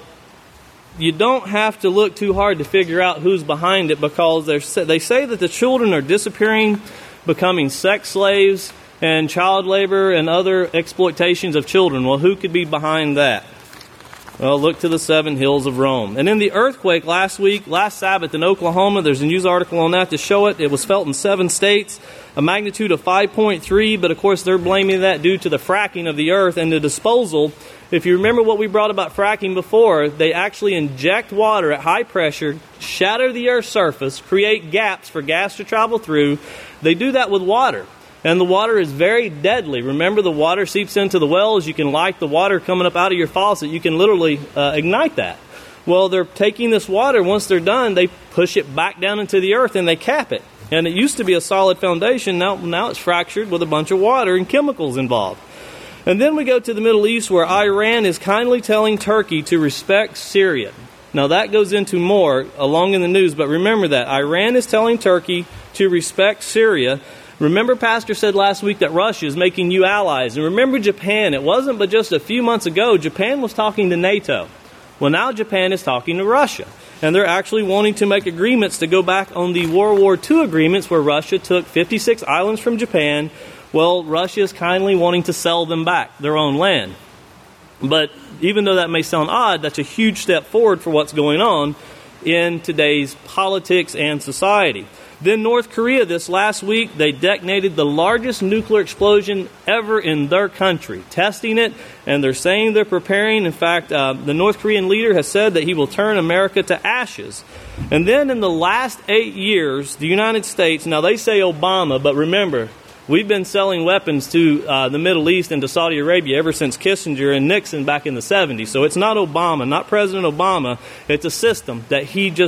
you don't have to look too hard to figure out who's behind it, because they say that the children are disappearing, becoming sex slaves, and child labor and other exploitations of children. Well, who could be behind that? Well, look to the 7 hills of Rome. And in the earthquake last Sabbath in Oklahoma, there's a news article on that to show it. It was felt in 7 states, a magnitude of 5.3, but of course they're blaming that due to the fracking of the earth and the disposal. If you remember what we brought about fracking before, they actually inject water at high pressure, shatter the earth's surface, create gaps for gas to travel through. They do that with water. And the water is very deadly. Remember, the water seeps into the wells. You can light the water coming up out of your faucet. You can literally ignite that. Well, they're taking this water. Once they're done, they push it back down into the earth and they cap it. And it used to be a solid foundation. Now it's fractured with a bunch of water and chemicals involved. And then we go to the Middle East, where Iran is kindly telling Turkey to respect Syria. Now, that goes into more along in the news, but remember that. Iran is telling Turkey to respect Syria. Remember, Pastor said last week that Russia is making you allies. And remember Japan. It wasn't but just a few months ago, Japan was talking to NATO. Well, now Japan is talking to Russia. And they're actually wanting to make agreements to go back on the World War II agreements, where Russia took 56 islands from Japan. Well, Russia is kindly wanting to sell them back, their own land. But even though that may sound odd, that's a huge step forward for what's going on in today's politics and society. Then North Korea this last week, they detonated the largest nuclear explosion ever in their country, testing it, and they're saying they're preparing. In fact, the North Korean leader has said that he will turn America to ashes. And then in the last 8 years, the United States, now they say Obama, but remember, we've been selling weapons to the Middle East and to Saudi Arabia ever since Kissinger and Nixon back in the 70s. So it's not Obama, not President Obama. It's a system that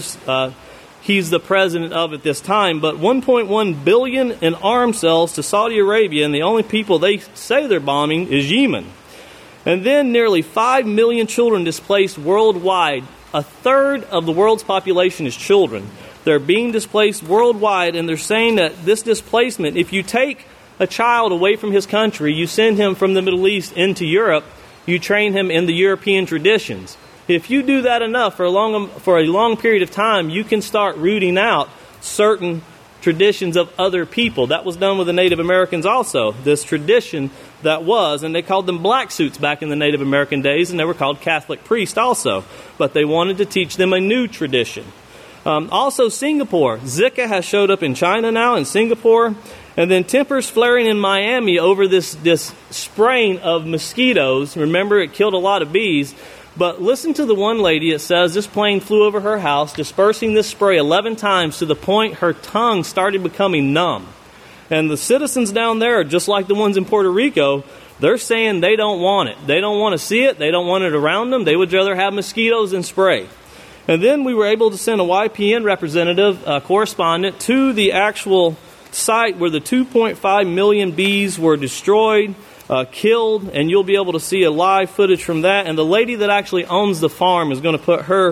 he's the president of at this time. But $1.1 billion in arms sales to Saudi Arabia, and the only people they say they're bombing is Yemen. And then nearly 5 million children displaced worldwide. A third of the world's population is children. They're being displaced worldwide, and they're saying that this displacement, if you take a child away from his country, you send him from the Middle East into Europe, you train him in the European traditions. If you do that enough for a long period of time, you can start rooting out certain traditions of other people. That was done with the Native Americans also, this tradition that was, and they called them black suits back in the Native American days, and they were called Catholic priests also. But they wanted to teach them a new tradition. Also Singapore. Zika has showed up in China now, in Singapore. And then tempers flaring in Miami over this spraying of mosquitoes. Remember, it killed a lot of bees. But listen to the one lady. It says this plane flew over her house, dispersing this spray 11 times to the point her tongue started becoming numb. And the citizens down there, just like the ones in Puerto Rico, they're saying they don't want it. They don't want to see it. They don't want it around them. They would rather have mosquitoes than spray. And then we were able to send a YPN representative, correspondent, to the actual site where the 2.5 million bees were destroyed, killed, and you'll be able to see a live footage from that. And the lady that actually owns the farm is going to put her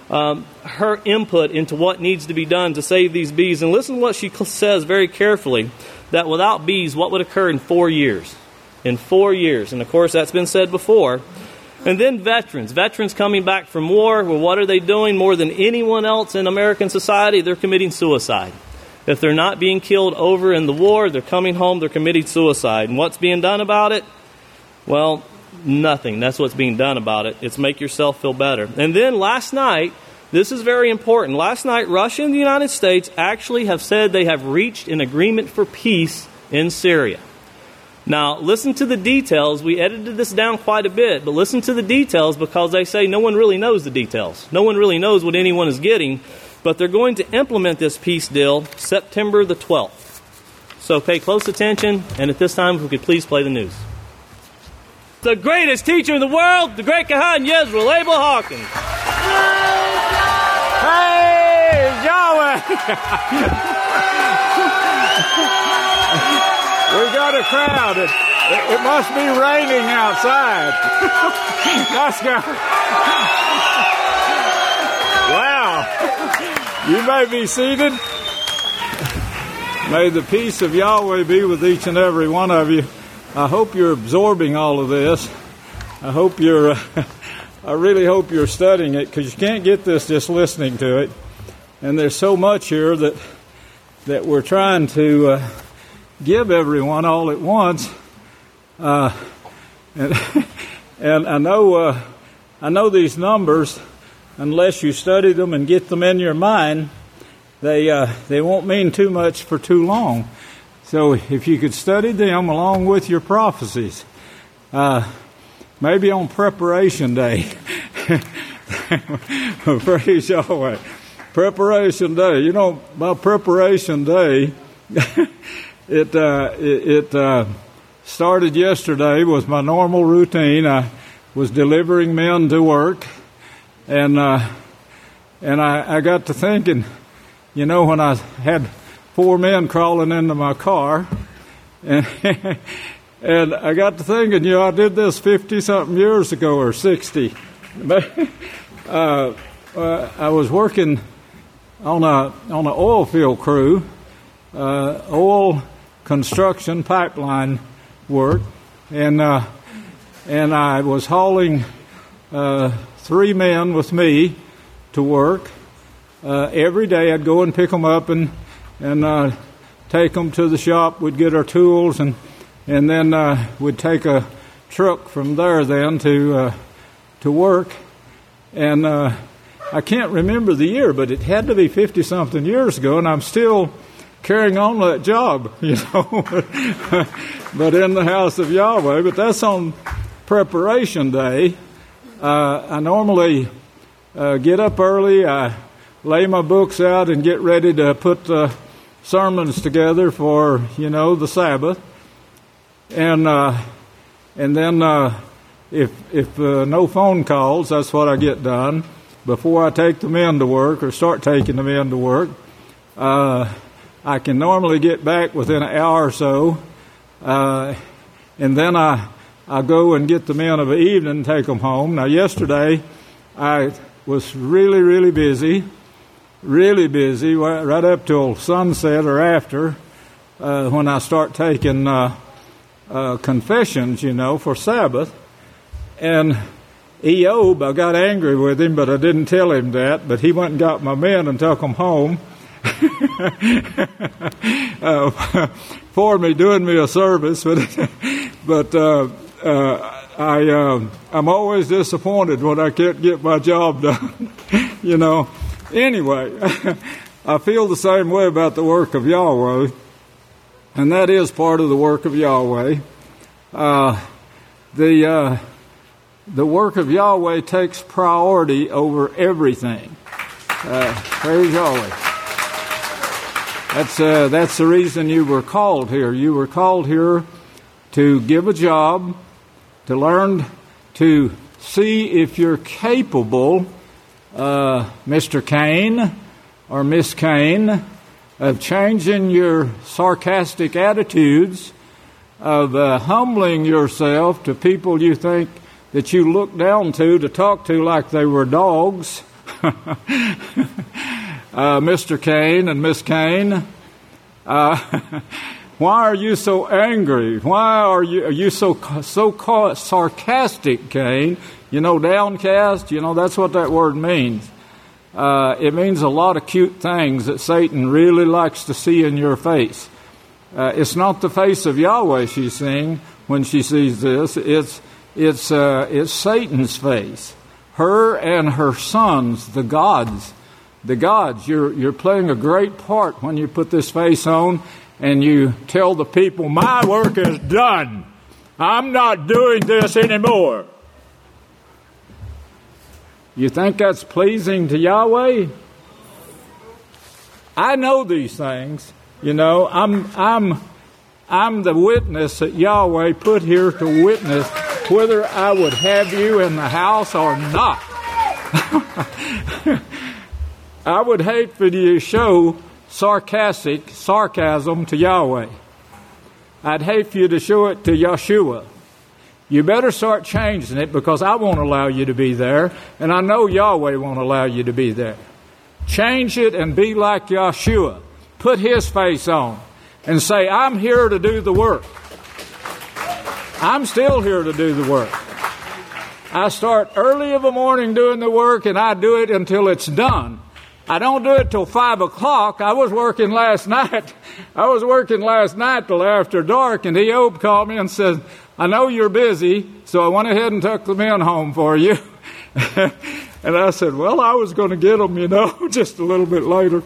input into what needs to be done to save these bees. And listen to what she says very carefully, that without bees, what would occur in 4 years? In 4 years. And of course, that's been said before. And then veterans coming back from war. Well, what are they doing more than anyone else in American society? They're committing suicide. If they're not being killed over in the war, they're coming home, they're committing suicide. And what's being done about it? Well, nothing. That's what's being done about it. It's make yourself feel better. And then last night, this is very important. Last night, Russia and the United States actually have said they have reached an agreement for peace in Syria. Now, listen to the details. We edited this down quite a bit, but listen to the details because they say no one really knows the details. No one really knows what anyone is getting, but they're going to implement this peace deal September the 12th. So pay close attention, and at this time, if we could please play the news. The greatest teacher in the world, the great Kahan Yezreel Abel Hawkins. Hey, Yahweh! We got a crowd. It must be raining outside. Let's go. Wow. You may be seated. May the peace of Yahweh be with each and every one of you. I hope you're absorbing all of this. I really hope you're studying it, because you can't get this just listening to it. And there's so much here that we're trying to give everyone all at once, and I know these numbers. Unless you study them and get them in your mind, they won't mean too much for too long. So if you could study them along with your prophecies, maybe on Preparation Day. Praise Yahweh. Preparation Day. You know, by Preparation Day. It started yesterday with my normal routine. I was delivering men to work, and I got to thinking, you know, when I had 4 men crawling into my car, and I got to thinking, you know, I did this 50-something years ago, or 60. I was working on an oil field crew, oil construction pipeline work, and I was hauling 3 men with me to work. Every day I'd go and pick them up and take them to the shop. We'd get our tools, and then we'd take a truck from there then to work. And I can't remember the year, but it had to be 50-something years ago, and I'm still carrying on that job, but in the house of Yahweh. But that's on preparation day. I normally get up early, I lay my books out and get ready to put sermons together for, the Sabbath. And then if no phone calls, that's what I get done. Before I take the men to work or start taking the men to work, I can normally get back within an hour or so, and then I go and get the men of the evening and take them home. Now, yesterday, I was really, really busy, right up till sunset or after, when I start taking confessions, for Sabbath. And Eob, I got angry with him, but I didn't tell him that, but he went and got my men and took them home. For me, doing me a service, but I'm always disappointed when I can't get my job done. Anyway, I feel the same way about the work of Yahweh, and that is part of the work of Yahweh. The work of Yahweh takes priority over everything. Praise Yahweh. That's the reason you were called here. You were called here to give a job, to learn to see if you're capable, Mr. Cain or Miss Cain, of changing your sarcastic attitudes, of humbling yourself to people you think that you look down to talk to like they were dogs. Mr. Cain and Miss Cain, why are you so angry? Why are you so sarcastic, Cain? Downcast. That's what that word means. It means a lot of cute things that Satan really likes to see in your face. It's not the face of Yahweh she's seeing when she sees this. It's Satan's face. Her and her sons, the gods. You're playing a great part when you put this face on and you tell the people, my work is done. I'm not doing this anymore. You think that's pleasing to Yahweh? I know these things. I'm the witness that Yahweh put here to witness whether I would have you in the house or not. I would hate for you to show sarcasm to Yahweh. I'd hate for you to show it to Yeshua. You better start changing it, because I won't allow you to be there, and I know Yahweh won't allow you to be there. Change it and be like Yeshua. Put his face on and say, I'm here to do the work. I'm still here to do the work. I start early in the morning doing the work, and I do it until it's done. I don't do it till 5 o'clock. I was working last night till after dark, and Eob called me and said, I know you're busy, so I went ahead and took the men home for you. And I said, well, I was going to get them, just a little bit later.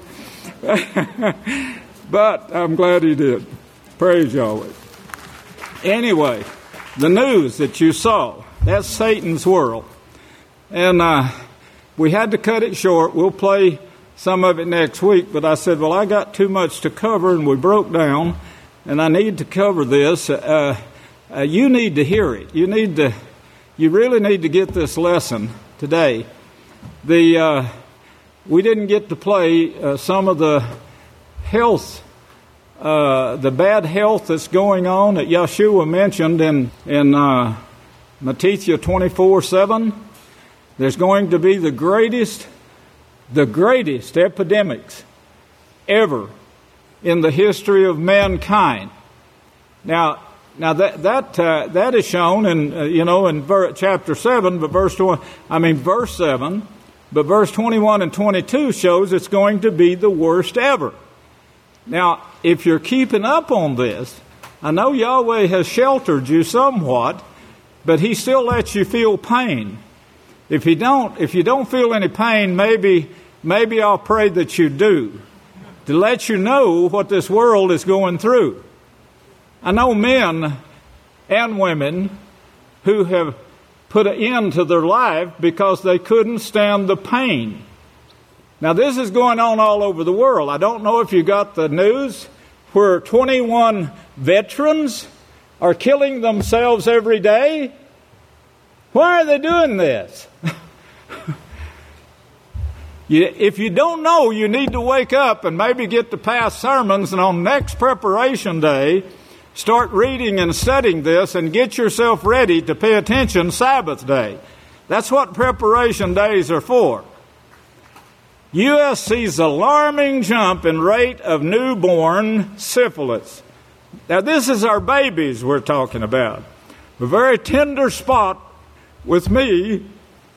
But I'm glad he did. Praise Yahweh. Anyway, the news that you saw, that's Satan's world. And we had to cut it short. We'll play some of it next week, but I said, well, I got too much to cover, and we broke down, and I need to cover this. You need to hear it. You really need to get this lesson today. We didn't get to play some of the health, the bad health that's going on that Yeshua mentioned in Matthew 24:7. There's going to be the greatest epidemics ever in the history of mankind. Now that is shown in chapter 7, but verse 7, but verse 21 and 22 shows it's going to be the worst ever. Now, if you're keeping up on this, I know Yahweh has sheltered you somewhat, but he still lets you feel pain. If you don't feel any pain, maybe I'll pray that you do, to let you know what this world is going through. I know men and women who have put an end to their life because they couldn't stand the pain. Now, this is going on all over the world. I don't know if you got the news where 21 veterans are killing themselves every day. Why are they doing this? If you don't know, you need to wake up and maybe get to past sermons, and on next preparation day, start reading and studying this and get yourself ready to pay attention Sabbath day. That's what preparation days are for. U.S. sees alarming jump in rate of newborn syphilis. Now, this is our babies we're talking about. A very tender spot with me.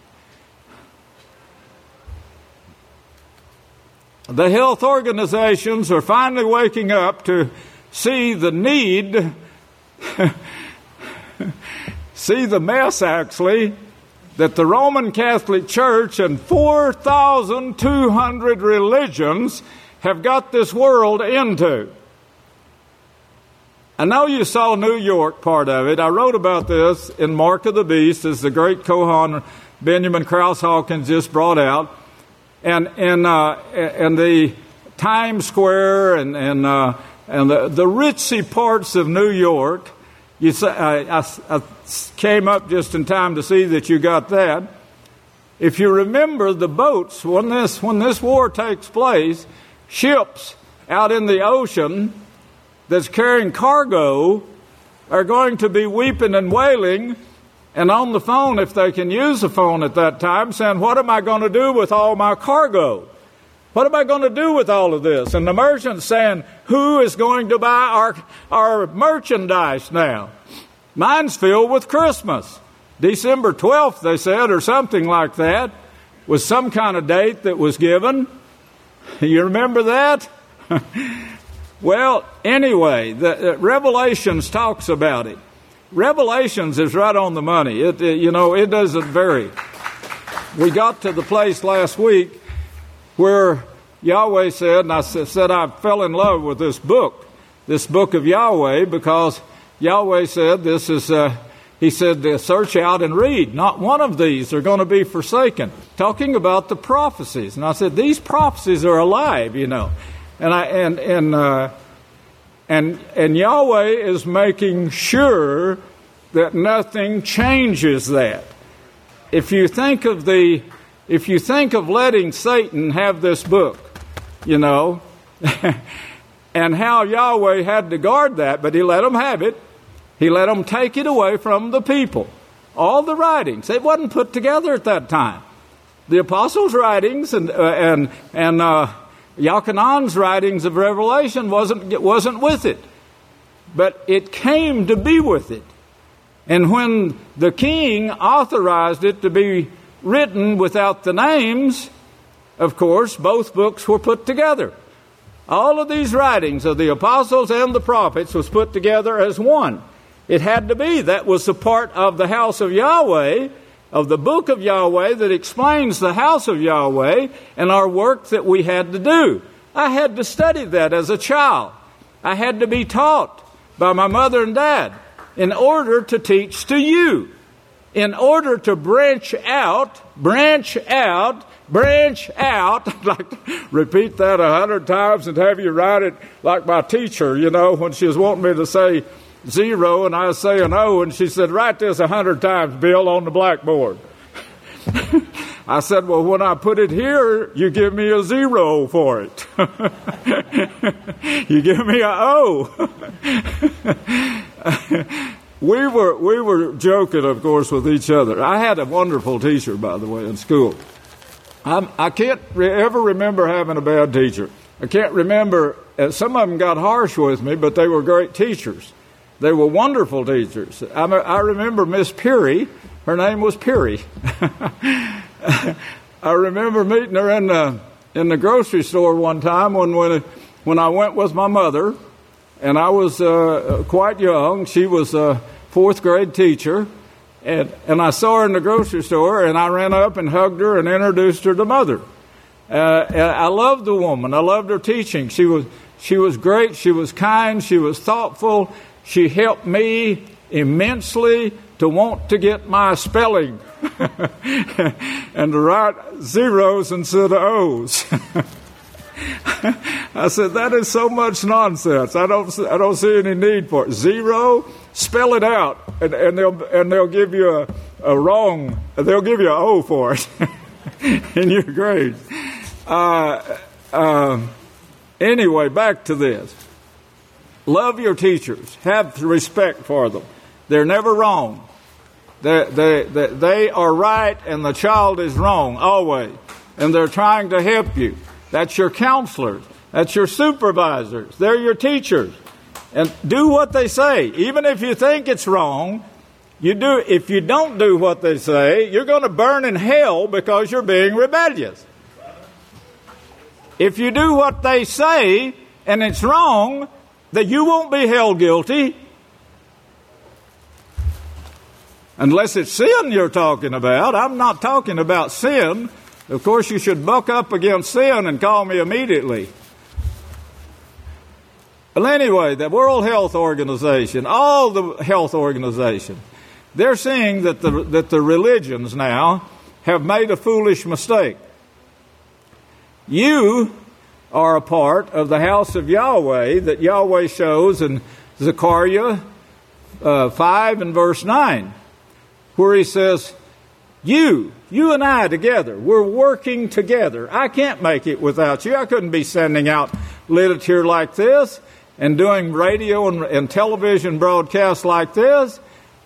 The health organizations are finally waking up to see the need, see the mess actually, that the Roman Catholic Church and 4,200 religions have got this world into. I know you saw New York part of it. I wrote about this in Mark of the Beast, as the great Kohan Benjamin Krause Hawkins just brought out, and the Times Square and the ritzy parts of New York. I came up just in time to see that you got that. If you remember the boats, when this war takes place, ships out in the ocean that's carrying cargo are going to be weeping and wailing, and on the phone, if they can use the phone at that time, saying, what am I going to do with all my cargo? What am I going to do with all of this? And the merchant's saying, who is going to buy our merchandise now? Mine's filled with Christmas. December 12th, they said, or something like that, was some kind of date that was given. You remember that? Well, anyway, the Revelations talks about it. Revelations is right on the money. It doesn't vary. We got to the place last week where Yahweh said, and I said I fell in love with this book of Yahweh, because Yahweh said this is, he said, search out and read. Not one of these are going to be forsaken. Talking about the prophecies. And I said, these prophecies are alive, And Yahweh is making sure that nothing changes that. If you think of letting Satan have this book, and how Yahweh had to guard that, but he let him have it. He let them take it away from the people. All the writings, it wasn't put together at that time. The apostles' writings and Yachanan's writings of Revelation wasn't with it, but it came to be with it. And when the king authorized it to be written without the names, of course, both books were put together. All of these writings of the apostles and the prophets was put together as one. It had to be. That was a part of the house of Yahweh, of the book of Yahweh that explains the house of Yahweh and our work that we had to do. I had to study that as a child. I had to be taught by my mother and dad in order to teach to you, in order to branch out. I'd like to repeat that 100 times and have you write it like my teacher, when she was wanting me to say 0 and I was saying O, and she said, write this 100 times, Bill, on the blackboard. I said, well, when I put it here, you give me a 0 for it. You give me a O. We were joking, of course, with each other. I had a wonderful teacher, by the way, in school. I can't ever remember having a bad teacher. I can't remember, some of them got harsh with me, but they were great teachers. They were wonderful teachers. I remember Miss Peary. Her name was Peary. I remember meeting her in the grocery store one time when I went with my mother, and I was quite young. She was a 4th grade teacher, And I saw her in the grocery store, and I ran up and hugged her and introduced her to Mother. And I loved the woman. I loved her teaching. She was great. She was kind. She was thoughtful. She helped me immensely to want to get my spelling and to write zeros instead of O's. I said, that is so much nonsense. I don't see any need for it. Zero, spell it out, and they'll give you a wrong. They'll give you an O for it in your grades. Anyway, back to this. Love your teachers. Have respect for them. They're never wrong. They are right, and the child is wrong always. And they're trying to help you. That's your counselors. That's your supervisors. They're your teachers. And do what they say. Even if you think it's wrong, you do. If you don't do what they say, you're going to burn in hell because you're being rebellious. If you do what they say and it's wrong, that you won't be held guilty. Unless it's sin you're talking about. I'm not talking about sin. Of course, you should buck up against sin and call me immediately. Well, anyway, the World Health Organization, all the health organizations, they're seeing that the religions now have made a foolish mistake. You are a part of the house of Yahweh that Yahweh shows in Zechariah 5 and verse 9, where he says, you and I together, we're working together. I can't make it without you. I couldn't be sending out literature like this and doing radio and television broadcasts like this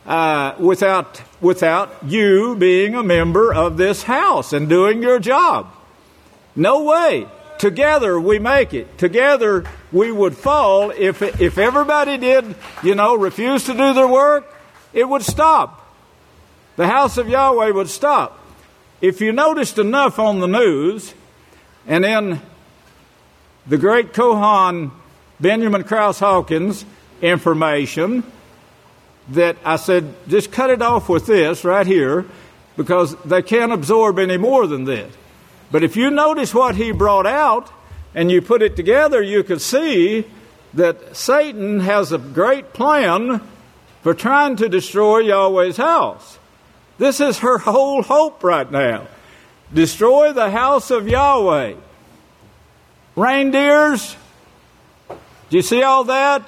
without you being a member of this house and doing your job. No way. Together we make it. Together we would fall. If everybody did, refuse to do their work, it would stop. The house of Yahweh would stop. If you noticed enough on the news, and in the great Kohan Benjamin Krause Hawkins information, that I said, just cut it off with this right here, because they can't absorb any more than this. But if you notice what he brought out, and you put it together, you could see that Satan has a great plan for trying to destroy Yahweh's house. This is her whole hope right now. Destroy the house of Yahweh. Reindeers, do you see all that?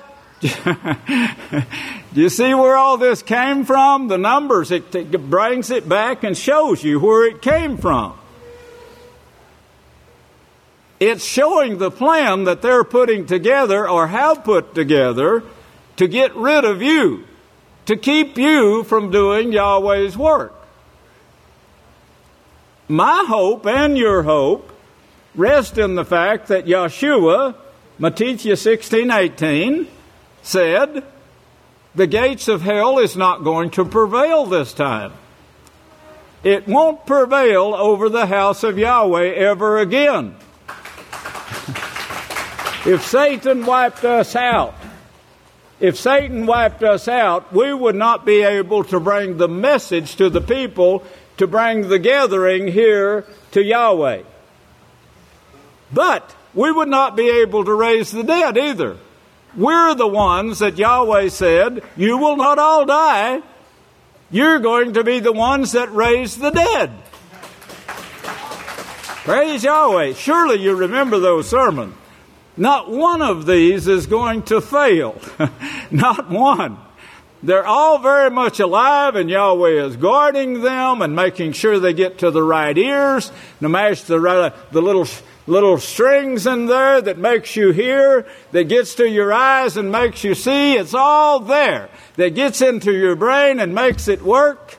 Do you see where all this came from? The numbers, it brings it back and shows you where it came from. It's showing the plan that they're putting together or have put together to get rid of you, to keep you from doing Yahweh's work. My hope and your hope rest in the fact that Yeshua, Matthew 16:18, said, the gates of hell is not going to prevail this time. It won't prevail over the house of Yahweh ever again. If Satan wiped us out, we would not be able to bring the message to the people, to bring the gathering here to Yahweh. But we would not be able to raise the dead either. We're the ones that Yahweh said, you will not all die. You're going to be the ones that raise the dead. Praise Yahweh. Surely you remember those sermons. Not one of these is going to fail. Not one. They're all very much alive, and Yahweh is guarding them and making sure they get to the right ears, to match the little strings in there that makes you hear, that gets to your eyes and makes you see. It's all there. That gets into your brain and makes it work.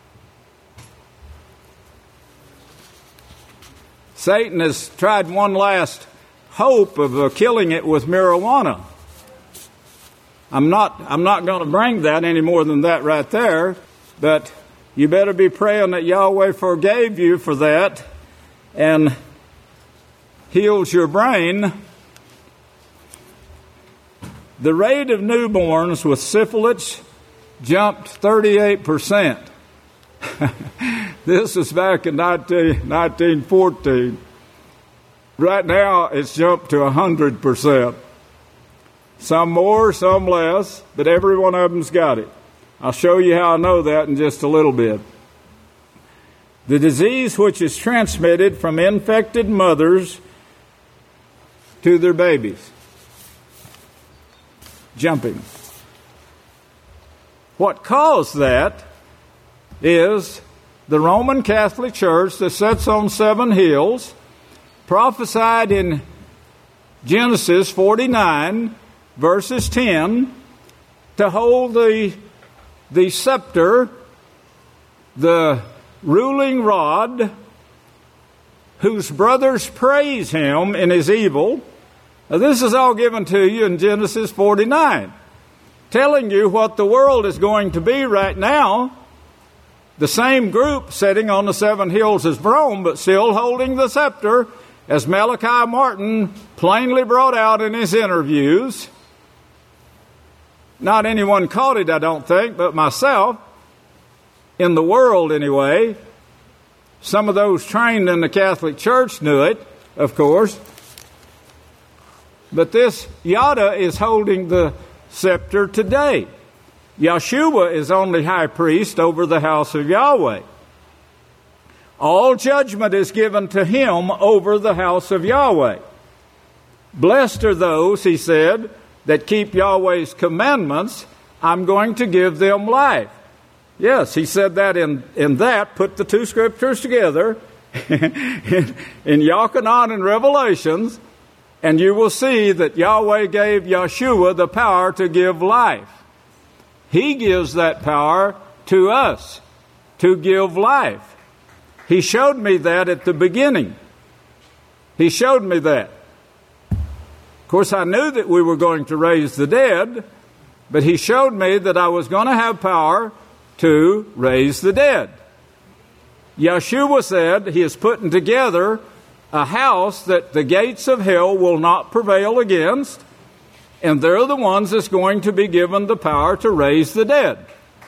Satan has tried one last hope of killing it with marijuana. I'm not going to bring that any more than that right there, but you better be praying that Yahweh forgave you for that and heals your brain. The rate of newborns with syphilis jumped 38%. This is back in 1914. Right now, it's jumped to 100%. Some more, some less, but every one of them's got it. I'll show you how I know that in just a little bit. The disease which is transmitted from infected mothers to their babies. Jumping. What caused that is the Roman Catholic Church that sits on 7 hills prophesied in Genesis 49, verses 10, to hold the scepter, the ruling rod, whose brothers praise him in his evil. Now, this is all given to you in Genesis 49, telling you what the world is going to be right now. The same group sitting on the 7 hills as Rome, but still holding the scepter, as Malachi Martin plainly brought out in his interviews. Not anyone caught it, I don't think, but myself. In the world, anyway. Some of those trained in the Catholic Church knew it, of course. But this Yada is holding the scepter today. Yeshua is only high priest over the house of Yahweh. All judgment is given to him over the house of Yahweh. Blessed are those, he said, that keep Yahweh's commandments. I'm going to give them life. Yes, he said that in that. Put the 2 scriptures together in Yochanan and Revelations, and you will see that Yahweh gave Yeshua the power to give life. He gives that power to us to give life. He showed me that at the beginning. He showed me that. Of course, I knew that we were going to raise the dead, but he showed me that I was going to have power to raise the dead. Yeshua said he is putting together a house that the gates of hell will not prevail against, and they're the ones that's going to be given the power to raise the dead.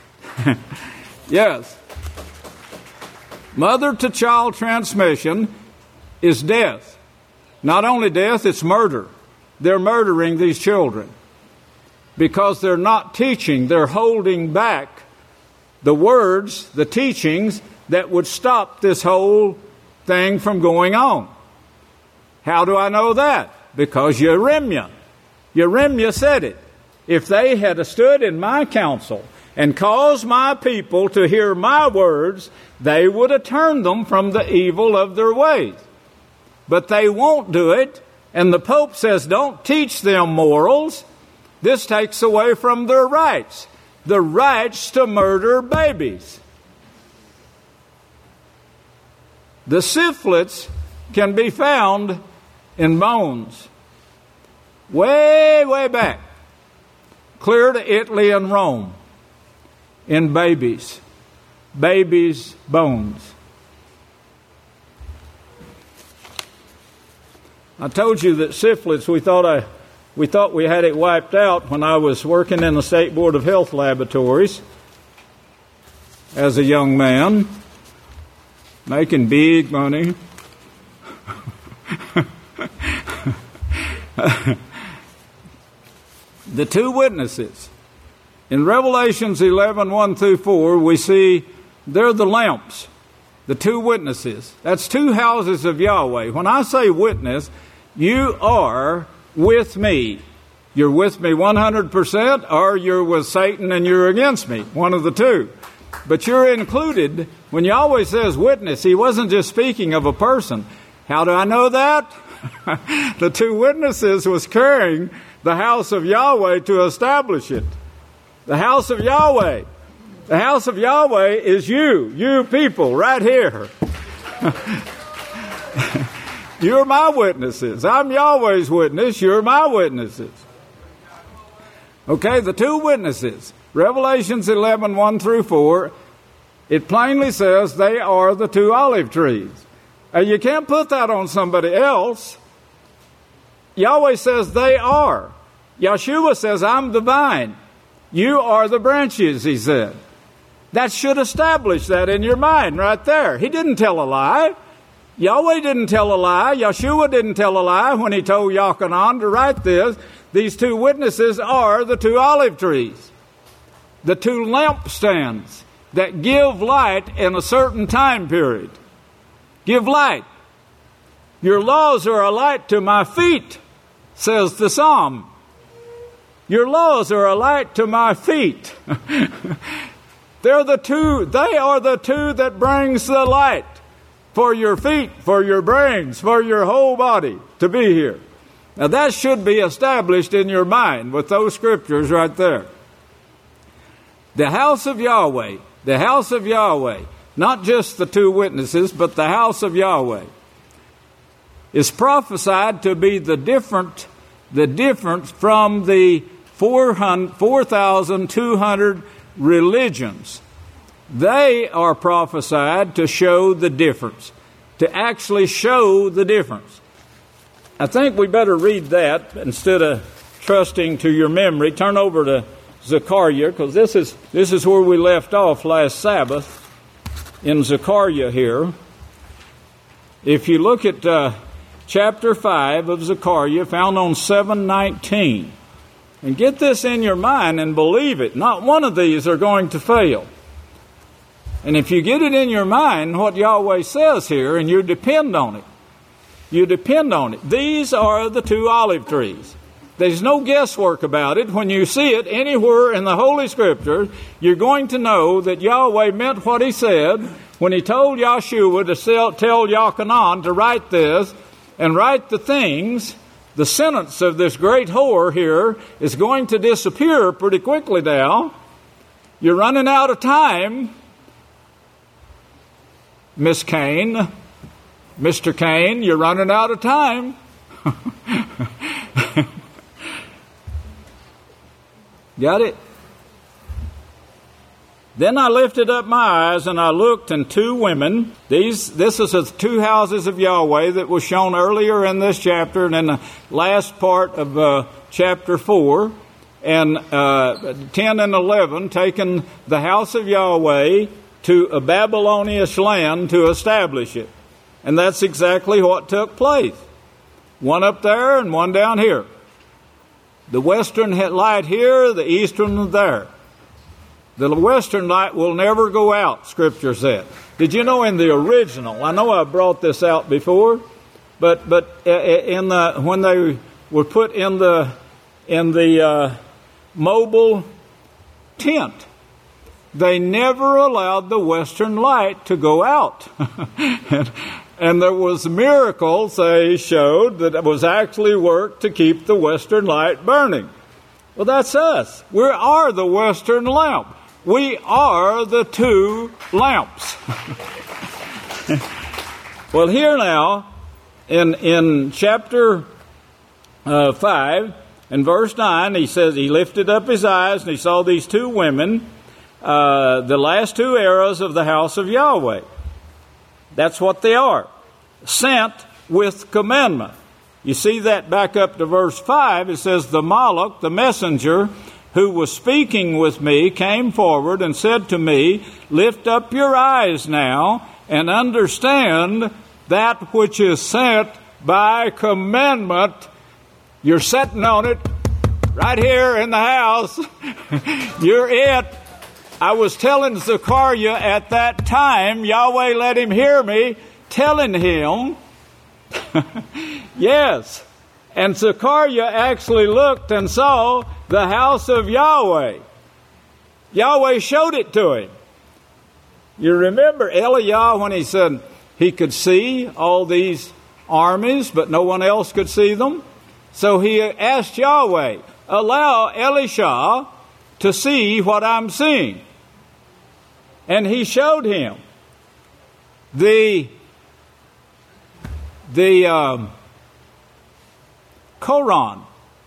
Yes. Mother-to-child transmission is death. Not only death, it's murder. They're murdering these children because they're not teaching. They're holding back the words, the teachings that would stop this whole thing from going on. How do I know that? Because Yeremiah said it. If they had stood in my counsel and caused my people to hear my words, they would have turned them from the evil of their ways. But they won't do it, and the Pope says, don't teach them morals. This takes away from their rights. The rights to murder babies. The syphilites can be found in bones. Way, way back. Clear to Italy and Rome. In babies. Babies' bones. I told you that syphilis, we thought we had it wiped out when I was working in the State Board of Health laboratories as a young man, making big money. The 2 witnesses. In Revelations 11, 1 through 4, we see they're the lamps, the 2 witnesses. That's 2 houses of Yahweh. When I say witness, you are with me. You're with me 100%, or you're with Satan and you're against me, one of the 2. But you're included. When Yahweh says witness, he wasn't just speaking of a person. How do I know that? The 2 witnesses was carrying the house of Yahweh to establish it. The house of Yahweh. The house of Yahweh is you people right here. You're my witnesses. I'm Yahweh's witness. You're my witnesses. Okay, the 2 witnesses. Revelations 11, 1 through 4, it plainly says they are the 2 olive trees. And you can't put that on somebody else. Yahweh says they are. Yeshua says, I'm the vine. You are the branches, he said. That should establish that in your mind right there. He didn't tell a lie. Yahweh didn't tell a lie. Yeshua didn't tell a lie when he told Yochanan to write this. These two witnesses are the two olive trees, the two lampstands that give light in a certain time period. Give light. Your laws are a light to my feet, says the psalm. Your laws are a light to my feet. They are the two that brings the light for your feet, for your brains, for your whole body to be here. Now that should be established in your mind with those scriptures right there. The house of Yahweh, not just the two witnesses, but the house of Yahweh, is prophesied to be the difference from the 4,200 religions. They are prophesied to show the difference, to actually show the difference. I think we better read that instead of trusting to your memory. Turn over to Zechariah, because this is where we left off last Sabbath, in Zechariah here. If you look at chapter 5 of Zechariah, found on 719, and get this in your mind and believe it. Not one of these are going to fail. And if you get it in your mind, what Yahweh says here, and you depend on it, These are the two olive trees. There's no guesswork about it. When you see it anywhere in the Holy Scriptures, you're going to know that Yahweh meant what he said when he told Yeshua to tell Yochanan to write this and write the things. The sentence of this great whore here is going to disappear pretty quickly now. You're running out of time, Miss Cain. Mr. Cain, you're running out of time. Got it? Then I lifted up my eyes and I looked, and two women. This is the two houses of Yahweh that was shown earlier in this chapter and in the last part of chapter 4. And 10 and 11, taking the house of Yahweh to a Babylonian land to establish it. And that's exactly what took place. One up there and one down here. The western light here, the eastern there. The western light will never go out, Scripture said. Did you know in the original, I know I brought this out before, but when they were put in the mobile tent, they never allowed the western light to go out. And there was miracles they showed that it was actually worked to keep the western light burning. Well, that's us. We are the western lamp. We are the two lamps. Well, here now, in chapter 5, in verse 9, he says, he lifted up his eyes and he saw these two women, the last two eras of the house of Yahweh. That's what they are. Sent with commandment. You see that back up to verse 5. It says, the Malach, the messenger, who was speaking with me, came forward and said to me, lift up your eyes now and understand that which is sent by commandment. You're sitting on it right here in the house. You're it. I was telling Zechariah at that time, Yahweh let him hear me telling him, yes. And Zechariah actually looked and saw the house of Yahweh. Yahweh showed it to him. You remember Eliah when he said he could see all these armies, but no one else could see them? So he asked Yahweh, allow Elisha to see what I'm seeing. And he showed him the Quran.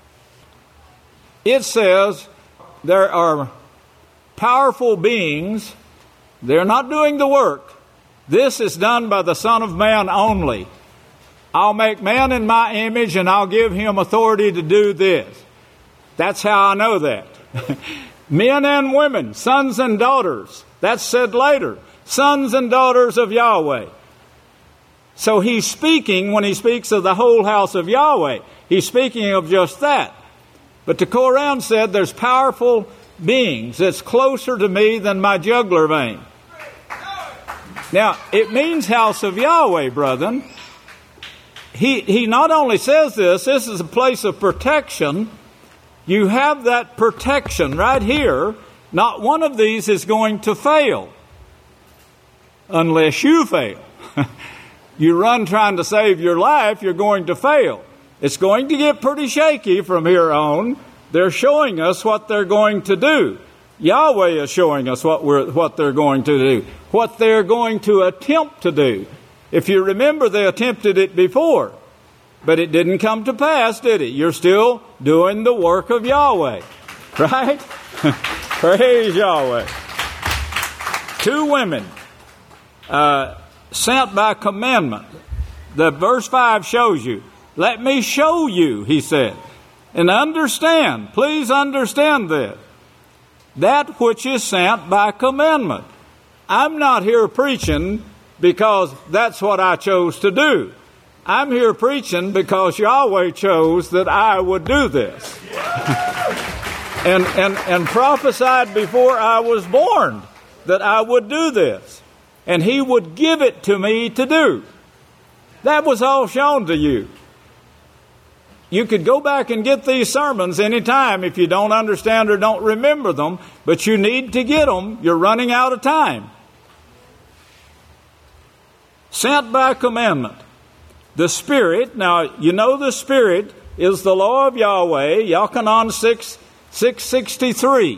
It says there are powerful beings. They're not doing the work. This is done by the Son of Man only. I'll make man in my image and I'll give him authority to do this. That's how I know that. Men and women, sons and daughters. That's said later. Sons and daughters of Yahweh. So he's speaking, when he speaks of the whole house of Yahweh, he's speaking of just that. But the Quran said there's powerful beings that's closer to me than my jugular vein. Now, it means house of Yahweh, brethren. He not only says this is a place of protection. You have that protection right here. Not one of these is going to fail unless you fail. You run trying to save your life, you're going to fail. It's going to get pretty shaky from here on. They're showing us what they're going to do. Yahweh is showing us what they're going to do, what they're going to attempt to do. If you remember, they attempted it before, but it didn't come to pass, did it? You're still doing the work of Yahweh, right? Praise Yahweh. 2 women sent by commandment. The verse 5 shows you. Let me show you, he said. And understand, please understand this. That which is sent by commandment. I'm not here preaching because that's what I chose to do. I'm here preaching because Yahweh chose that I would do this. and prophesied before I was born that I would do this. And he would give it to me to do. That was all shown to you. You could go back and get these sermons anytime if you don't understand or don't remember them, but you need to get them. You're running out of time. Sent by commandment. The Spirit, now you know the Spirit is the law of Yahweh, Yochanan 6:63.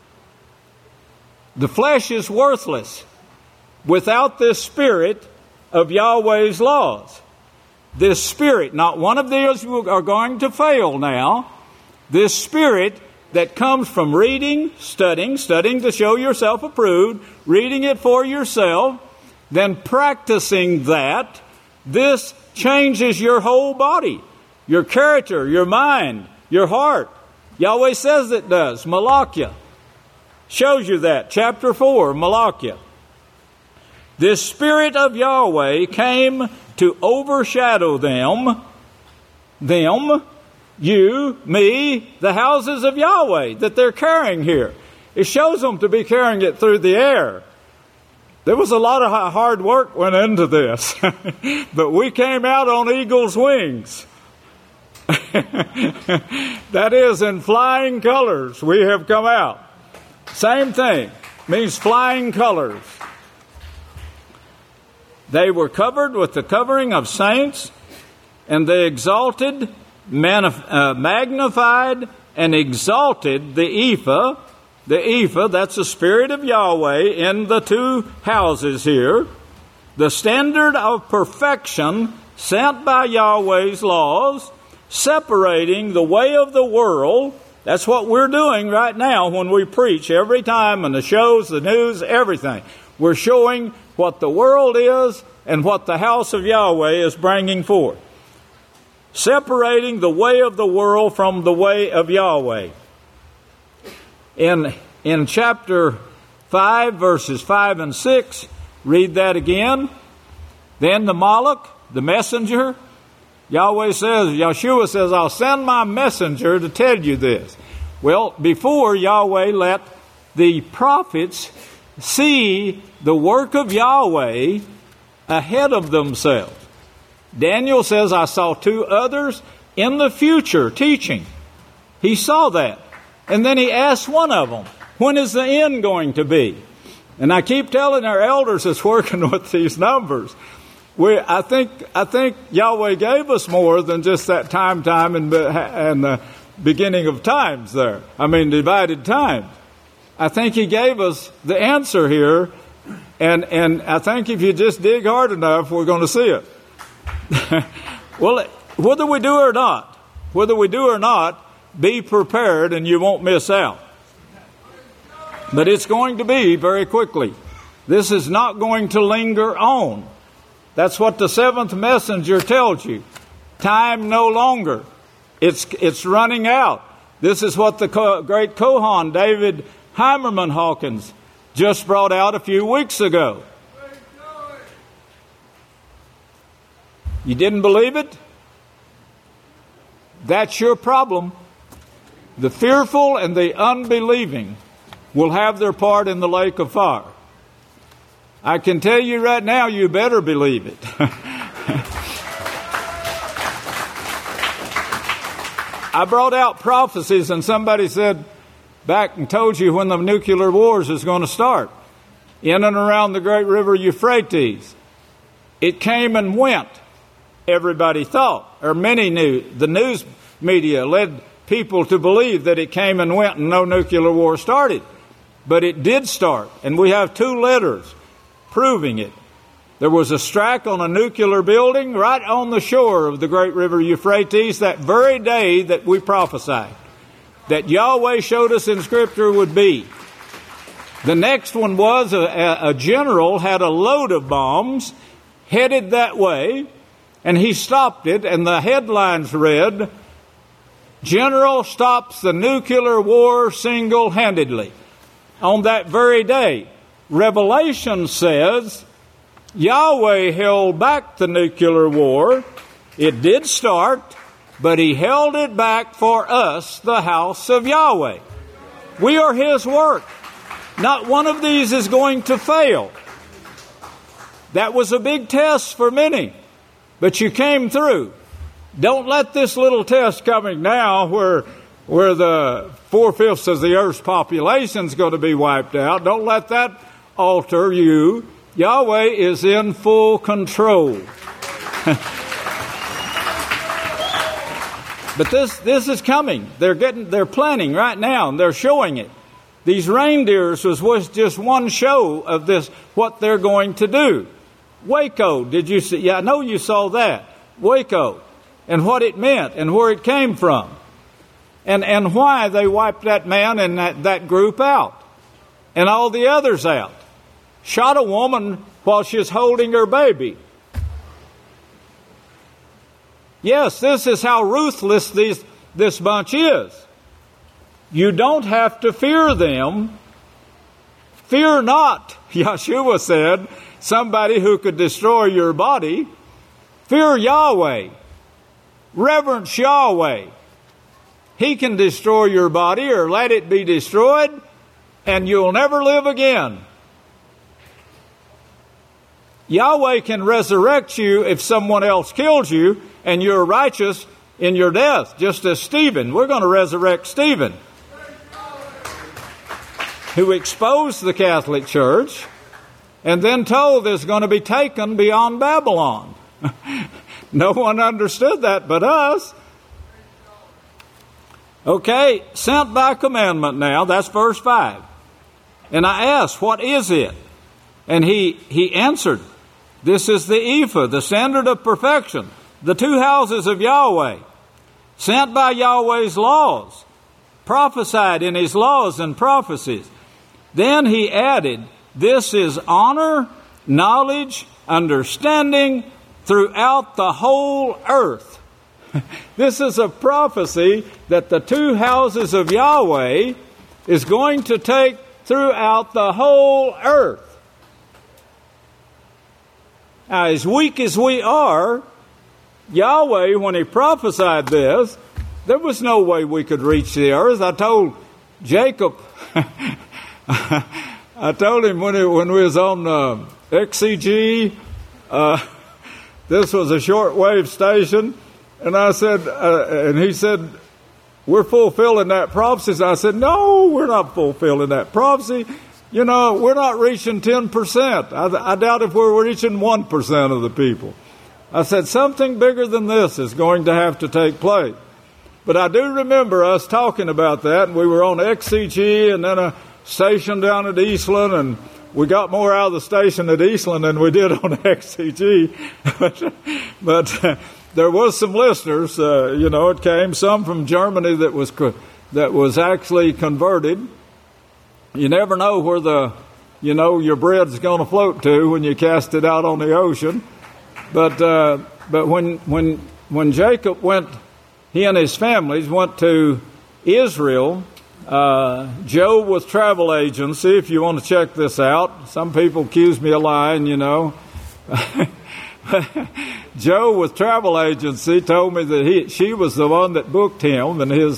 The flesh is worthless without this Spirit of Yahweh's laws. This Spirit, not one of these are going to fail now. This Spirit that comes from reading, studying to show yourself approved, reading it for yourself, then practicing that, this changes your whole body, your character, your mind, your heart. Yahweh says it does. Malachi shows you that. Chapter 4, Malachi. This Spirit of Yahweh came to overshadow them, you, me, the houses of Yahweh that they're carrying here. It shows them to be carrying it through the air. There was a lot of hard work went into this, but we came out on eagle's wings. That is, in flying colors, we have come out. Same thing, means flying colors. They were covered with the covering of saints, and they exalted, magnified, and exalted the ephah. The ephah, that's the Spirit of Yahweh in the 2 houses here. The standard of perfection sent by Yahweh's laws, separating the way of the world. That's what we're doing right now when we preach every time, and the shows, the news, everything. We're showing what the world is and what the house of Yahweh is bringing forth. Separating the way of the world from the way of Yahweh. In chapter 5, verses 5 and 6, read that again. Then the Malach, the messenger, Yeshua says, I'll send my messenger to tell you this. Well, before Yahweh let the prophets see the work of Yahweh ahead of themselves. Daniel says, I saw 2 others in the future teaching. He saw that. And then he asked one of them, when is the end going to be? And I keep telling our elders that's working with these numbers, I think Yahweh gave us more than just that time and the beginning of times there. I mean, divided times. I think he gave us the answer here, and I think if you just dig hard enough, we're going to see it. Well, whether we do or not, be prepared and you won't miss out. But it's going to be very quickly. This is not going to linger on. That's what the 7th messenger tells you. Time no longer. It's running out. This is what the great Kohan David Heimermann Hawkins just brought out a few weeks ago. You didn't believe it? That's your problem. The fearful and the unbelieving will have their part in the lake of fire. I can tell you right now, you better believe it. I brought out prophecies, and somebody said back and told you when the nuclear wars is going to start. In and around the great river Euphrates. It came and went, everybody thought, or many knew. The news media led people to believe that it came and went and no nuclear war started. But it did start, and we have 2 letters proving it. There was a strike on a nuclear building right on the shore of the great river Euphrates that very day that we prophesied, that Yahweh showed us in Scripture would be. The next one was a general had a load of bombs headed that way, and he stopped it, and the headlines read, "General stops the nuclear war single-handedly." On that very day, Revelation says Yahweh held back the nuclear war. It did start, but He held it back for us, the house of Yahweh. We are His work. Not one of these is going to fail. That was a big test for many, but you came through. Don't let this little test coming now where the 4/5 of the earth's population is going to be wiped out, don't let that alter you. Yahweh is in full control. But this is coming. They're planning right now, and they're showing it. These reindeers was just one show of this, what they're going to do. Waco, did you see? Yeah, I know you saw that. Waco, and what it meant, and where it came from, and why they wiped that man and that group out, and all the others out. Shot a woman while she's holding her baby. Yes, this is how ruthless this bunch is. You don't have to fear them. Fear not, Yeshua said, somebody who could destroy your body. Fear Yahweh. Reverence Yahweh. He can destroy your body or let it be destroyed, and you'll never live again. Yahweh can resurrect you if someone else kills you and you're righteous in your death, just as Stephen. We're going to resurrect Stephen, who exposed the Catholic Church and then told it's going to be taken beyond Babylon. No one understood that but us. Okay, sent by commandment now, that's verse 5. And I asked, what is it? And he answered, this is the ephah, the standard of perfection, the 2 houses of Yahweh, sent by Yahweh's laws, prophesied in His laws and prophecies. Then he added, this is honor, knowledge, understanding throughout the whole earth. This is a prophecy that the 2 houses of Yahweh is going to take throughout the whole earth. Now, as weak as we are, Yahweh, when He prophesied this, there was no way we could reach the earth. I told Jacob, I told him when we was on XCG, this was a shortwave station, and I said, and he said, we're fulfilling that prophecy. I said, no, we're not fulfilling that prophecy. You know, we're not reaching 10%. I doubt if we're reaching 1% of the people. I said, something bigger than this is going to have to take place. But I do remember us talking about that, and we were on XCG and then a station down at Eastland, and we got more out of the station at Eastland than we did on XCG. but there was some listeners, it came some from Germany that was actually converted. You never know where your bread's going to float to when you cast it out on the ocean. But when Jacob went, he and his families went to Israel, Joe with Travel Agency, if you want to check this out. Some people accuse me of lying, you know. Joe with Travel Agency told me that she was the one that booked him and his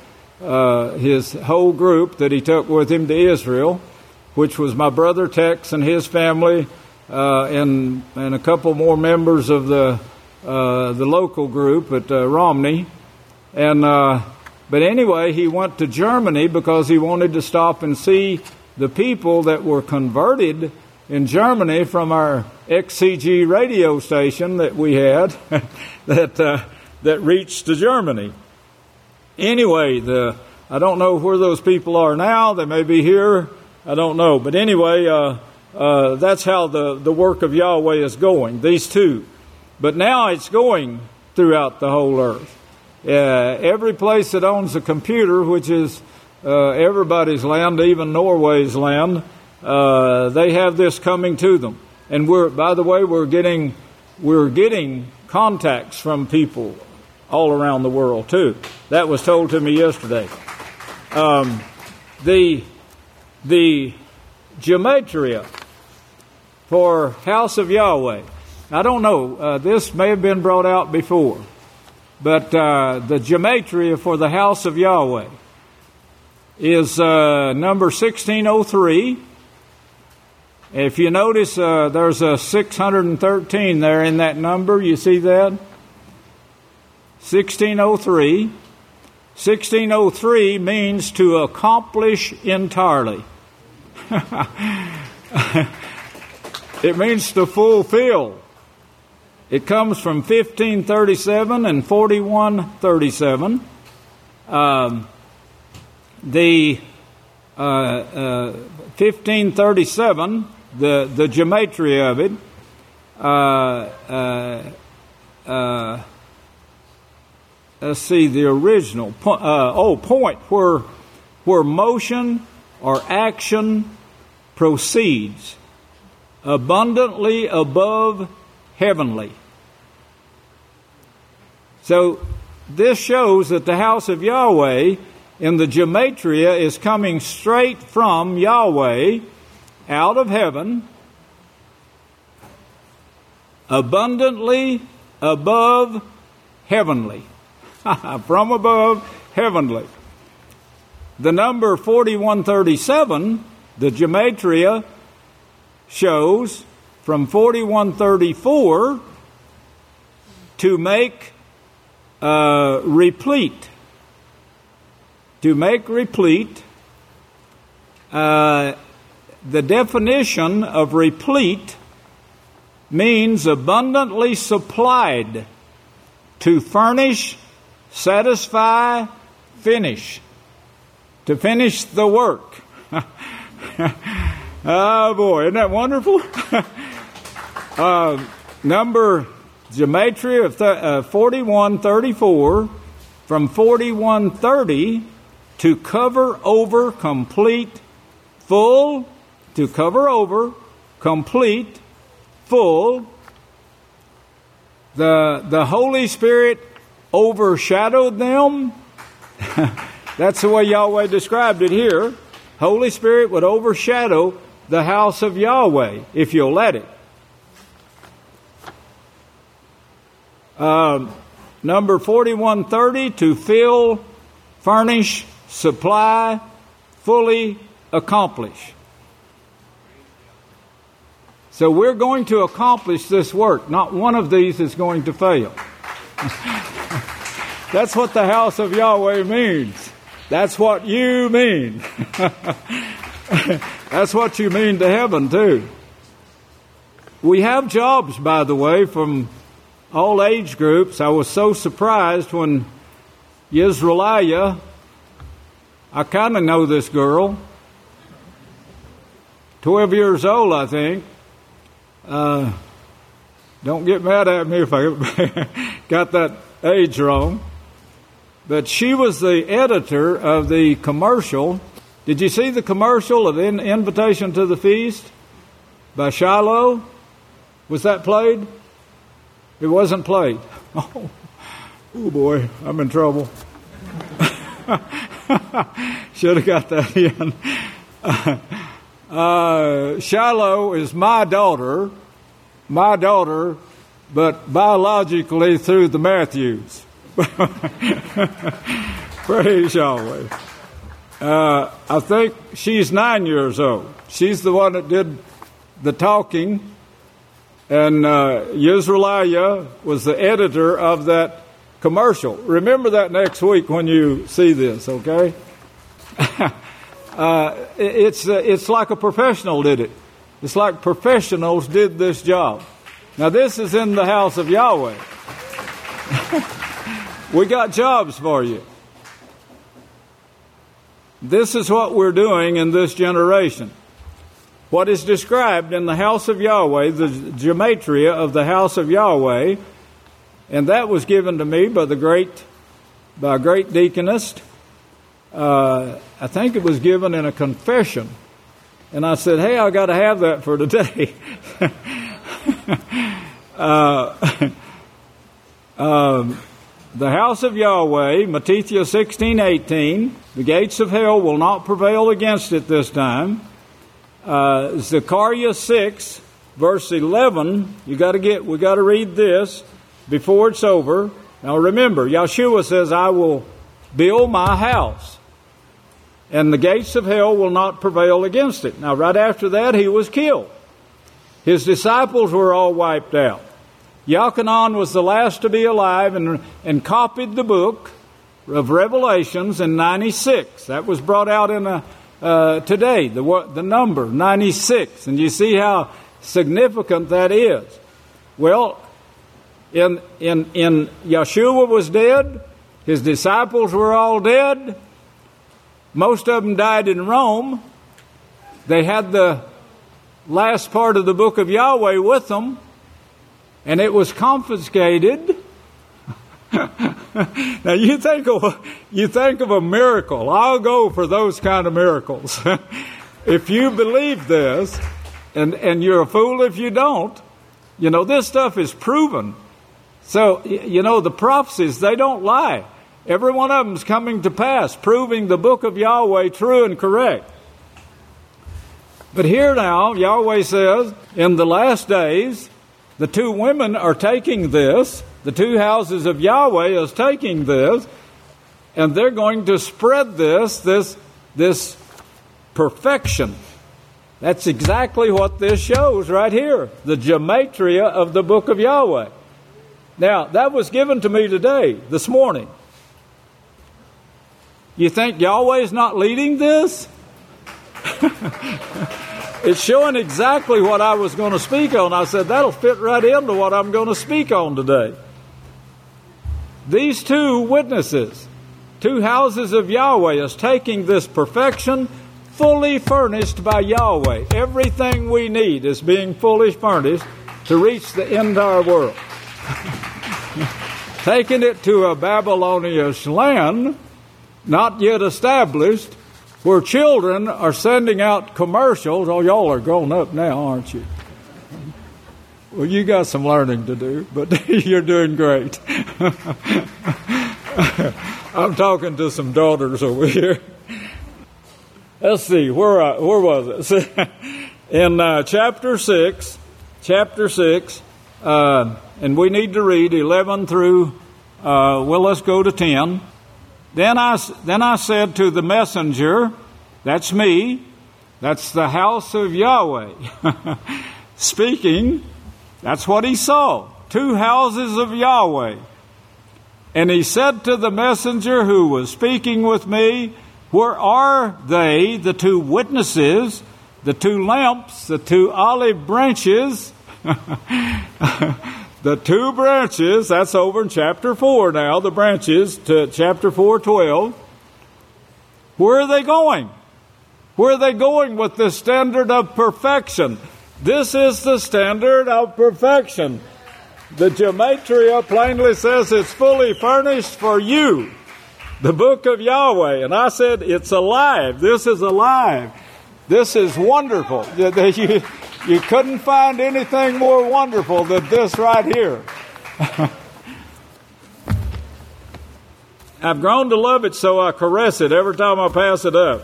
whole group that he took with him to Israel, which was my brother Tex and his family, and a couple more members of the local group at Romney. But anyway, he went to Germany because he wanted to stop and see the people that were converted in Germany from our XCG radio station that we had that reached to Germany. Anyway, I don't know where those people are now. They may be here. I don't know. But anyway, that's how the work of Yahweh is going, these two. But now it's going throughout the whole earth. Every place that owns a computer, which is everybody's land, even Norway's land, they have this coming to them. And by the way, we're getting contacts from people all around the world too. That was told to me yesterday. The gematria for House of Yahweh. I don't know. This may have been brought out before. But the gematria for the House of Yahweh is number 1603. If you notice, there's a 613 there in that number. You see that? 1603. 1603 means to accomplish entirely. It means to fulfill. It comes from 1537 and 4137. The 1537, the gematria of it. Let's see the original point where motion or action proceeds abundantly above heavenly. So this shows that the house of Yahweh in the gematria is coming straight from Yahweh out of heaven, abundantly above heavenly. From above heavenly. The number 4137, the gematria, shows from 4134 to make replete. To make replete, the definition of replete means abundantly supplied, to furnish, satisfy, finish. To finish the work. Oh boy, isn't that wonderful? Number gematria of 4134 from 4130 to cover over, complete, full, to cover over, complete, full. The Holy Spirit overshadowed them. That's the way Yahweh described it here. Holy Spirit would overshadow the house of Yahweh, if you'll let it. Number 4130, to fill, furnish, supply, fully accomplish. So we're going to accomplish this work. Not one of these is going to fail. That's what the house of Yahweh means. That's what you mean. That's what you mean to heaven, too. We have jobs, by the way, from all age groups. I was so surprised when Yisraelia, I kind of know this girl, 12 years old, I think. Don't get mad at me if I got that age wrong. But she was the editor of the commercial. Did you see the commercial of Invitation to the Feast by Shiloh? Was that played? It wasn't played. Oh boy, I'm in trouble. Should have got that in. Shiloh is my daughter, but biologically through the Matthews. Praise Yahweh. I think she's 9 years old. She's the one that did the talking, and Yisraeliah was the editor of that commercial. Remember that next week when you see this, okay? It's like a professional did it. It's like professionals did this job. Now this is in the house of Yahweh. We got jobs for you. This is what we're doing in this generation. What is described in the house of Yahweh, the gematria of the house of Yahweh, and that was given to me by a great deaconess. I think it was given in a confession. And I said, hey, I got to have that for today. The house of Yahweh, Matthew 16:18, the gates of hell will not prevail against it this time. Zechariah 6, verse 11, we got to read this before it's over. Now remember, Yeshua says, I will build my house, and the gates of hell will not prevail against it. Now right after that, he was killed. His disciples were all wiped out. Yochanan was the last to be alive and copied the book of Revelations in 96. That was brought out in today, the number 96. And you see how significant that is. Well, in Yeshua was dead. His disciples were all dead. Most of them died in Rome. They had the last part of the book of Yahweh with them, and it was confiscated. Now you think of a miracle. I'll go for those kind of miracles. If you believe this, and you're a fool if you don't. You know, this stuff is proven. So, you know, the prophecies, they don't lie. Every one of them is coming to pass, proving the book of Yahweh true and correct. But here now, Yahweh says, in the last days, the two women are taking this, the two houses of Yahweh is taking this, and they're going to spread this perfection. That's exactly what this shows right here, the gematria of the book of Yahweh. Now, that was given to me today, this morning. You think Yahweh's not leading this? It's showing exactly what I was going to speak on. I said, that'll fit right into what I'm going to speak on today. These two witnesses, two houses of Yahweh, is taking this perfection fully furnished by Yahweh. Everything we need is being fully furnished to reach the entire world. Taking it to a Babylonian land, not yet established, where children are sending out commercials. Oh, y'all are grown up now, aren't you? Well, you got some learning to do, but you're doing great. I'm talking to some daughters over here. Let's see, where was it? In chapter 6, and we need to read 11 through, let's go to 10. Then I said to the messenger, that's me, that's the house of Yahweh, speaking, that's what he saw, two houses of Yahweh. And he said to the messenger who was speaking with me, where are they, the two witnesses, the two lamps, the two olive branches? The two branches, that's over in chapter 4 now, the branches to chapter 4:12. Where are they going? Where are they going with the standard of perfection? This is the standard of perfection. The gematria plainly says it's fully furnished for you. The book of Yahweh. And I said, it's alive. This is alive. This is wonderful. You couldn't find anything more wonderful than this right here. I've grown to love it, so I caress it every time I pass it up.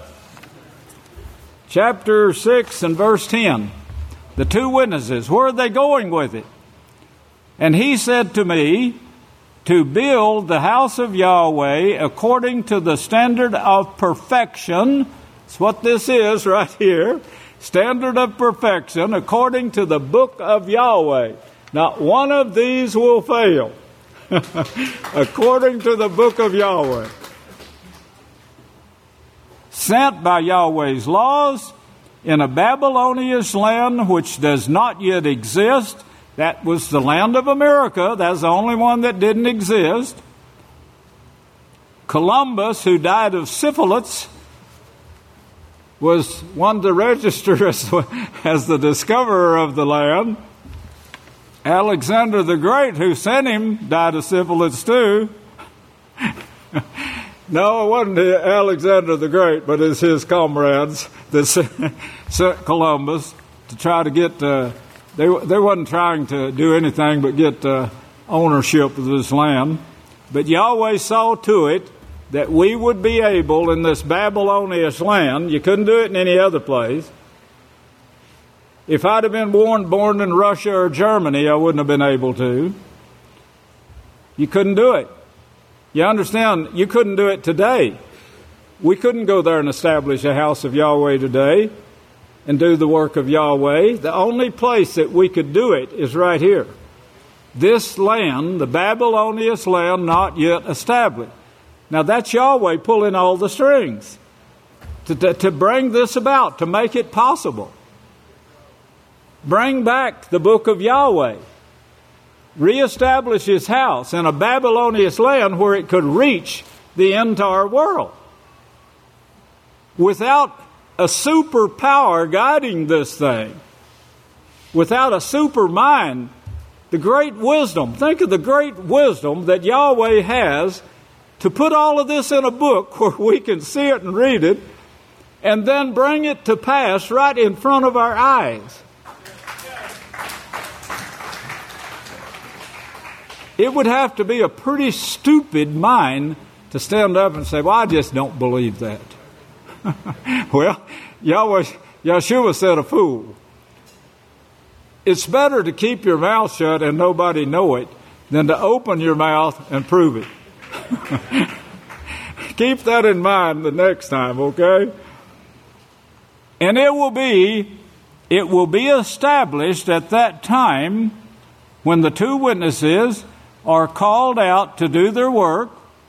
Chapter 6 and verse 10. The two witnesses, where are they going with it? And he said to me, to build the house of Yahweh according to the standard of perfection. That's what this is right here. Standard of perfection according to the book of Yahweh. Not one of these will fail. According to the book of Yahweh. Sent by Yahweh's laws in a Babylonian land which does not yet exist. That was the land of America. That's the only one that didn't exist. Columbus, who died of syphilis, was one to register as the discoverer of the land. Alexander the Great, who sent him, died of syphilis too. No, it wasn't Alexander the Great, but it's his comrades that sent Columbus to try to get... They wasn't trying to do anything but get ownership of this land. But Yahweh saw to it that we would be able in this Babylonian land. You couldn't do it in any other place. If I'd have been born in Russia or Germany, I wouldn't have been able to. You couldn't do it. You understand, you couldn't do it today. We couldn't go there and establish a house of Yahweh today and do the work of Yahweh. The only place that we could do it is right here. This land, the Babylonian land, not yet established. Now that's Yahweh pulling all the strings to bring this about, to make it possible. Bring back the book of Yahweh. Reestablish his house in a Babylonian land where it could reach the entire world. Without a superpower guiding this thing, without a super mind, the great wisdom, think of the great wisdom that Yahweh has to put all of this in a book where we can see it and read it, and then bring it to pass right in front of our eyes. It would have to be a pretty stupid mind to stand up and say, well, I just don't believe that. Well, Yeshua said a fool. It's better to keep your mouth shut and nobody know it than to open your mouth and prove it. Keep that in mind the next time, okay? And it will be established at that time when the two witnesses are called out to do their work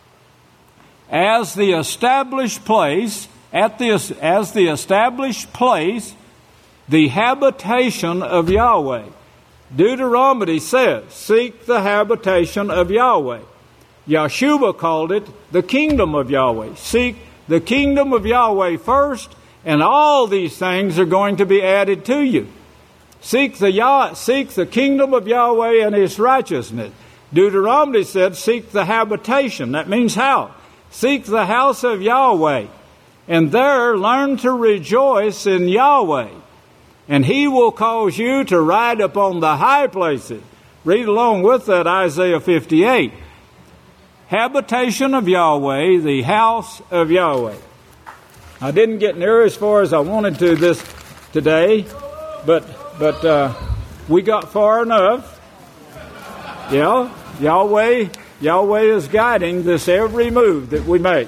as the established place, as the established place, the habitation of Yahweh. Deuteronomy says, seek the habitation of Yahweh. Yeshua called it the kingdom of Yahweh. Seek the kingdom of Yahweh first, and all these things are going to be added to you. Seek the kingdom of Yahweh and his righteousness. Deuteronomy said, seek the habitation. That means how? Seek the house of Yahweh, and there learn to rejoice in Yahweh, and he will cause you to ride upon the high places. Read along with that, Isaiah 58. Habitation of Yahweh, the house of Yahweh. I didn't get near as far as I wanted to this today, but we got far enough. Yeah, Yahweh is guiding this every move that we make.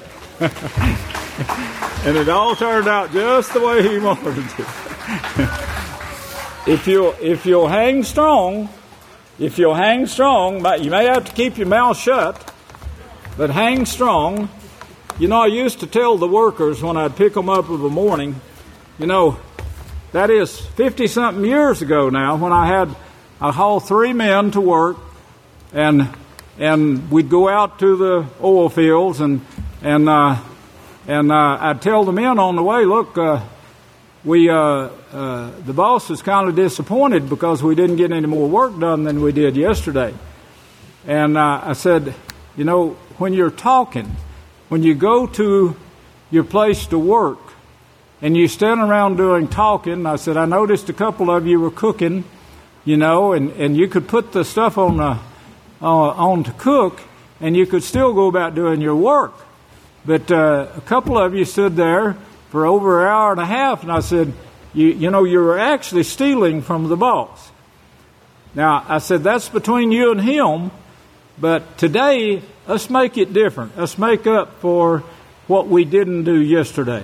And it all turned out just the way he wanted it to. If you'll hang strong, you may have to keep your mouth shut, but hang strong. You know, I used to tell the workers when I'd pick them up in the morning, you know, that is 50-something years ago now, when I hauled 3 men to work, and we'd go out to the oil fields, and I'd tell the men on the way, look, the boss is kind of disappointed because we didn't get any more work done than we did yesterday. And I said, you know, when you're talking, when you go to your place to work and you stand around doing talking, I said, I noticed a couple of you were cooking, you know, and you could put the stuff on to cook, and you could still go about doing your work. But a couple of you stood there for over an hour and a half, and I said, you know, you were actually stealing from the boss. Now, I said, that's between you and him, but today, let's make it different. Let's make up for what we didn't do yesterday.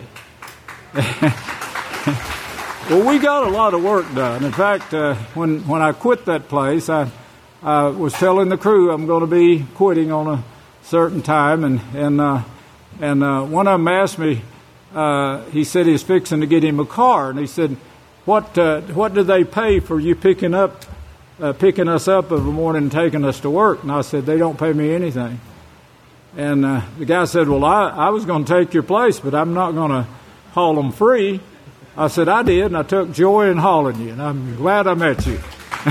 Well, we got a lot of work done. In fact, when I quit that place, I was telling the crew I'm going to be quitting on a certain time, and one of them asked me. He said he's fixing to get him a car, and he said, "What do they pay for you picking us up every morning and taking us to work?" And I said, "They don't pay me anything." And the guy said, "Well, I was going to take your place, but I'm not going to haul them free." I said, "I did, and I took joy in hauling you, and I'm glad I met you."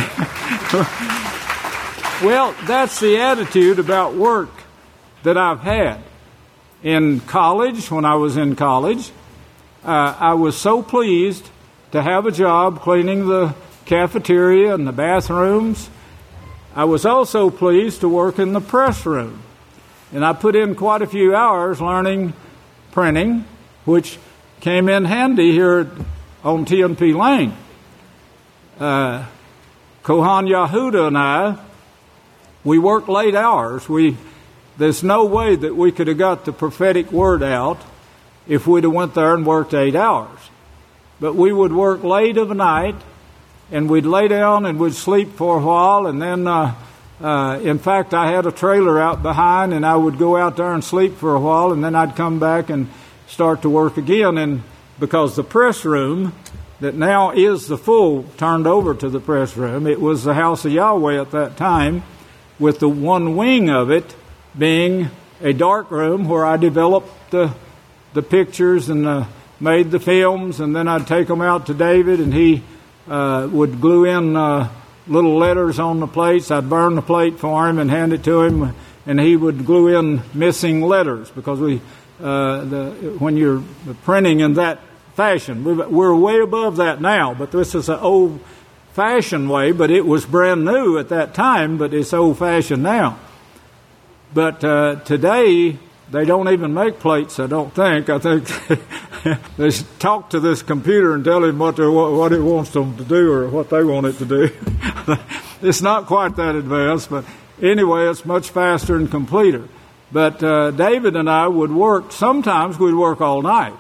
Well, that's the attitude about work that I've had. In college, when I was in college, I was so pleased to have a job cleaning the cafeteria and the bathrooms. I was also pleased to work in the press room. And I put in quite a few hours learning printing, which came in handy here on T&P Lane. Kohan Yahuda and I, we worked late hours. There's no way that we could have got the prophetic word out if we'd have went there and worked 8 hours. But we would work late of the night, and we'd lay down and we'd sleep for a while, and then, in fact, I had a trailer out behind, and I would go out there and sleep for a while, and then I'd come back and start to work again. And because the press room that now is the full turned over to the press room, it was the house of Yahweh at that time, with the one wing of it being a dark room where I developed the pictures and made the films, and then I'd take them out to David, and he would glue in little letters on the plates. I'd burn the plate for him and hand it to him, and he would glue in missing letters, because when you're printing in that fashion, we're way above that now, but this is an old-fashioned way, but it was brand new at that time, but it's old-fashioned now. But today, they don't even make plates, I don't think. I think they talk to this computer and tell him what it wants them to do or what they want it to do. It's not quite that advanced, but anyway, it's much faster and completer. But David and I would work, sometimes we'd work all night.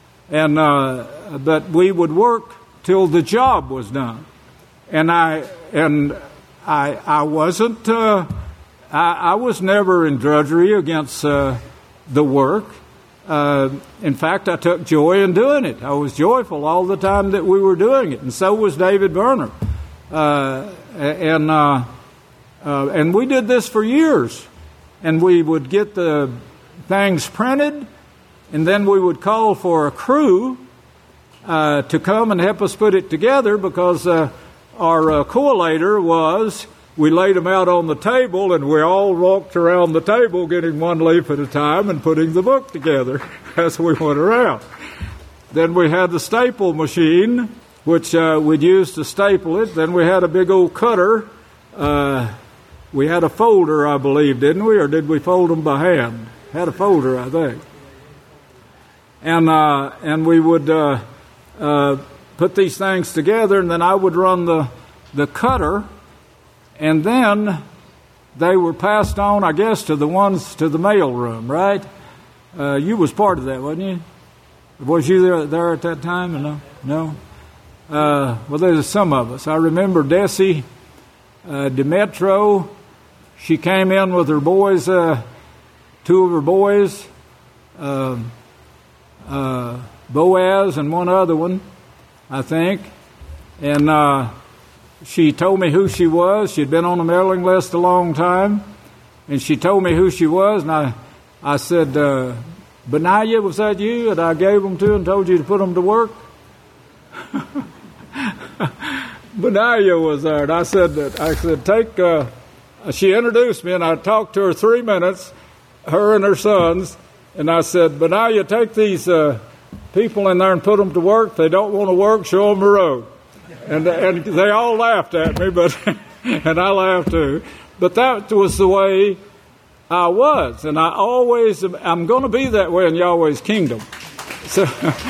But we would work till the job was done. And I wasn't... I was never in drudgery against the work. In fact, I took joy in doing it. I was joyful all the time that we were doing it, and so was David Berner. And we did this for years. And we would get the things printed, and then we would call for a crew to come and help us put it together, because our collator was... We laid them out on the table, and we all walked around the table getting one leaf at a time and putting the book together as we went around. Then we had the staple machine, which we'd use to staple it. Then we had a big old cutter. We had a folder, I believe, didn't we? Or did we fold them by hand? Had a folder, I think. And we would put these things together, and then I would run the cutter. And then they were passed on, I guess, to the mail room, right? You was part of that, wasn't you? Was you there at that time? No? Well, there's some of us. I remember Desi Demetro. She came in with her boys, 2 of her boys, Boaz and one other one, I think. And... she told me who she was. She'd been on the mailing list a long time. And she told me who she was. And I said, Benaiah, was that you? And I gave them to and told you to put them to work. Benaiah was there. And I said, she introduced me, and I talked to her 3 minutes, her and her sons. And I said, Benaiah, take these people in there and put them to work. If they don't want to work, show them the road. And they all laughed at me, and I laughed too. But that was the way I was, and I'm going to be that way in Yahweh's kingdom. So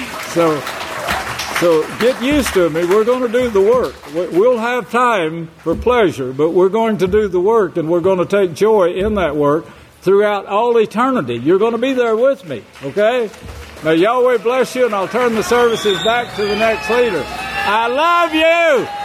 get used to me. We're going to do the work. We'll have time for pleasure, but we're going to do the work, and we're going to take joy in that work throughout all eternity. You're going to be there with me, okay? Now, Yahweh bless you, and I'll turn the services back to the next leader. I love you!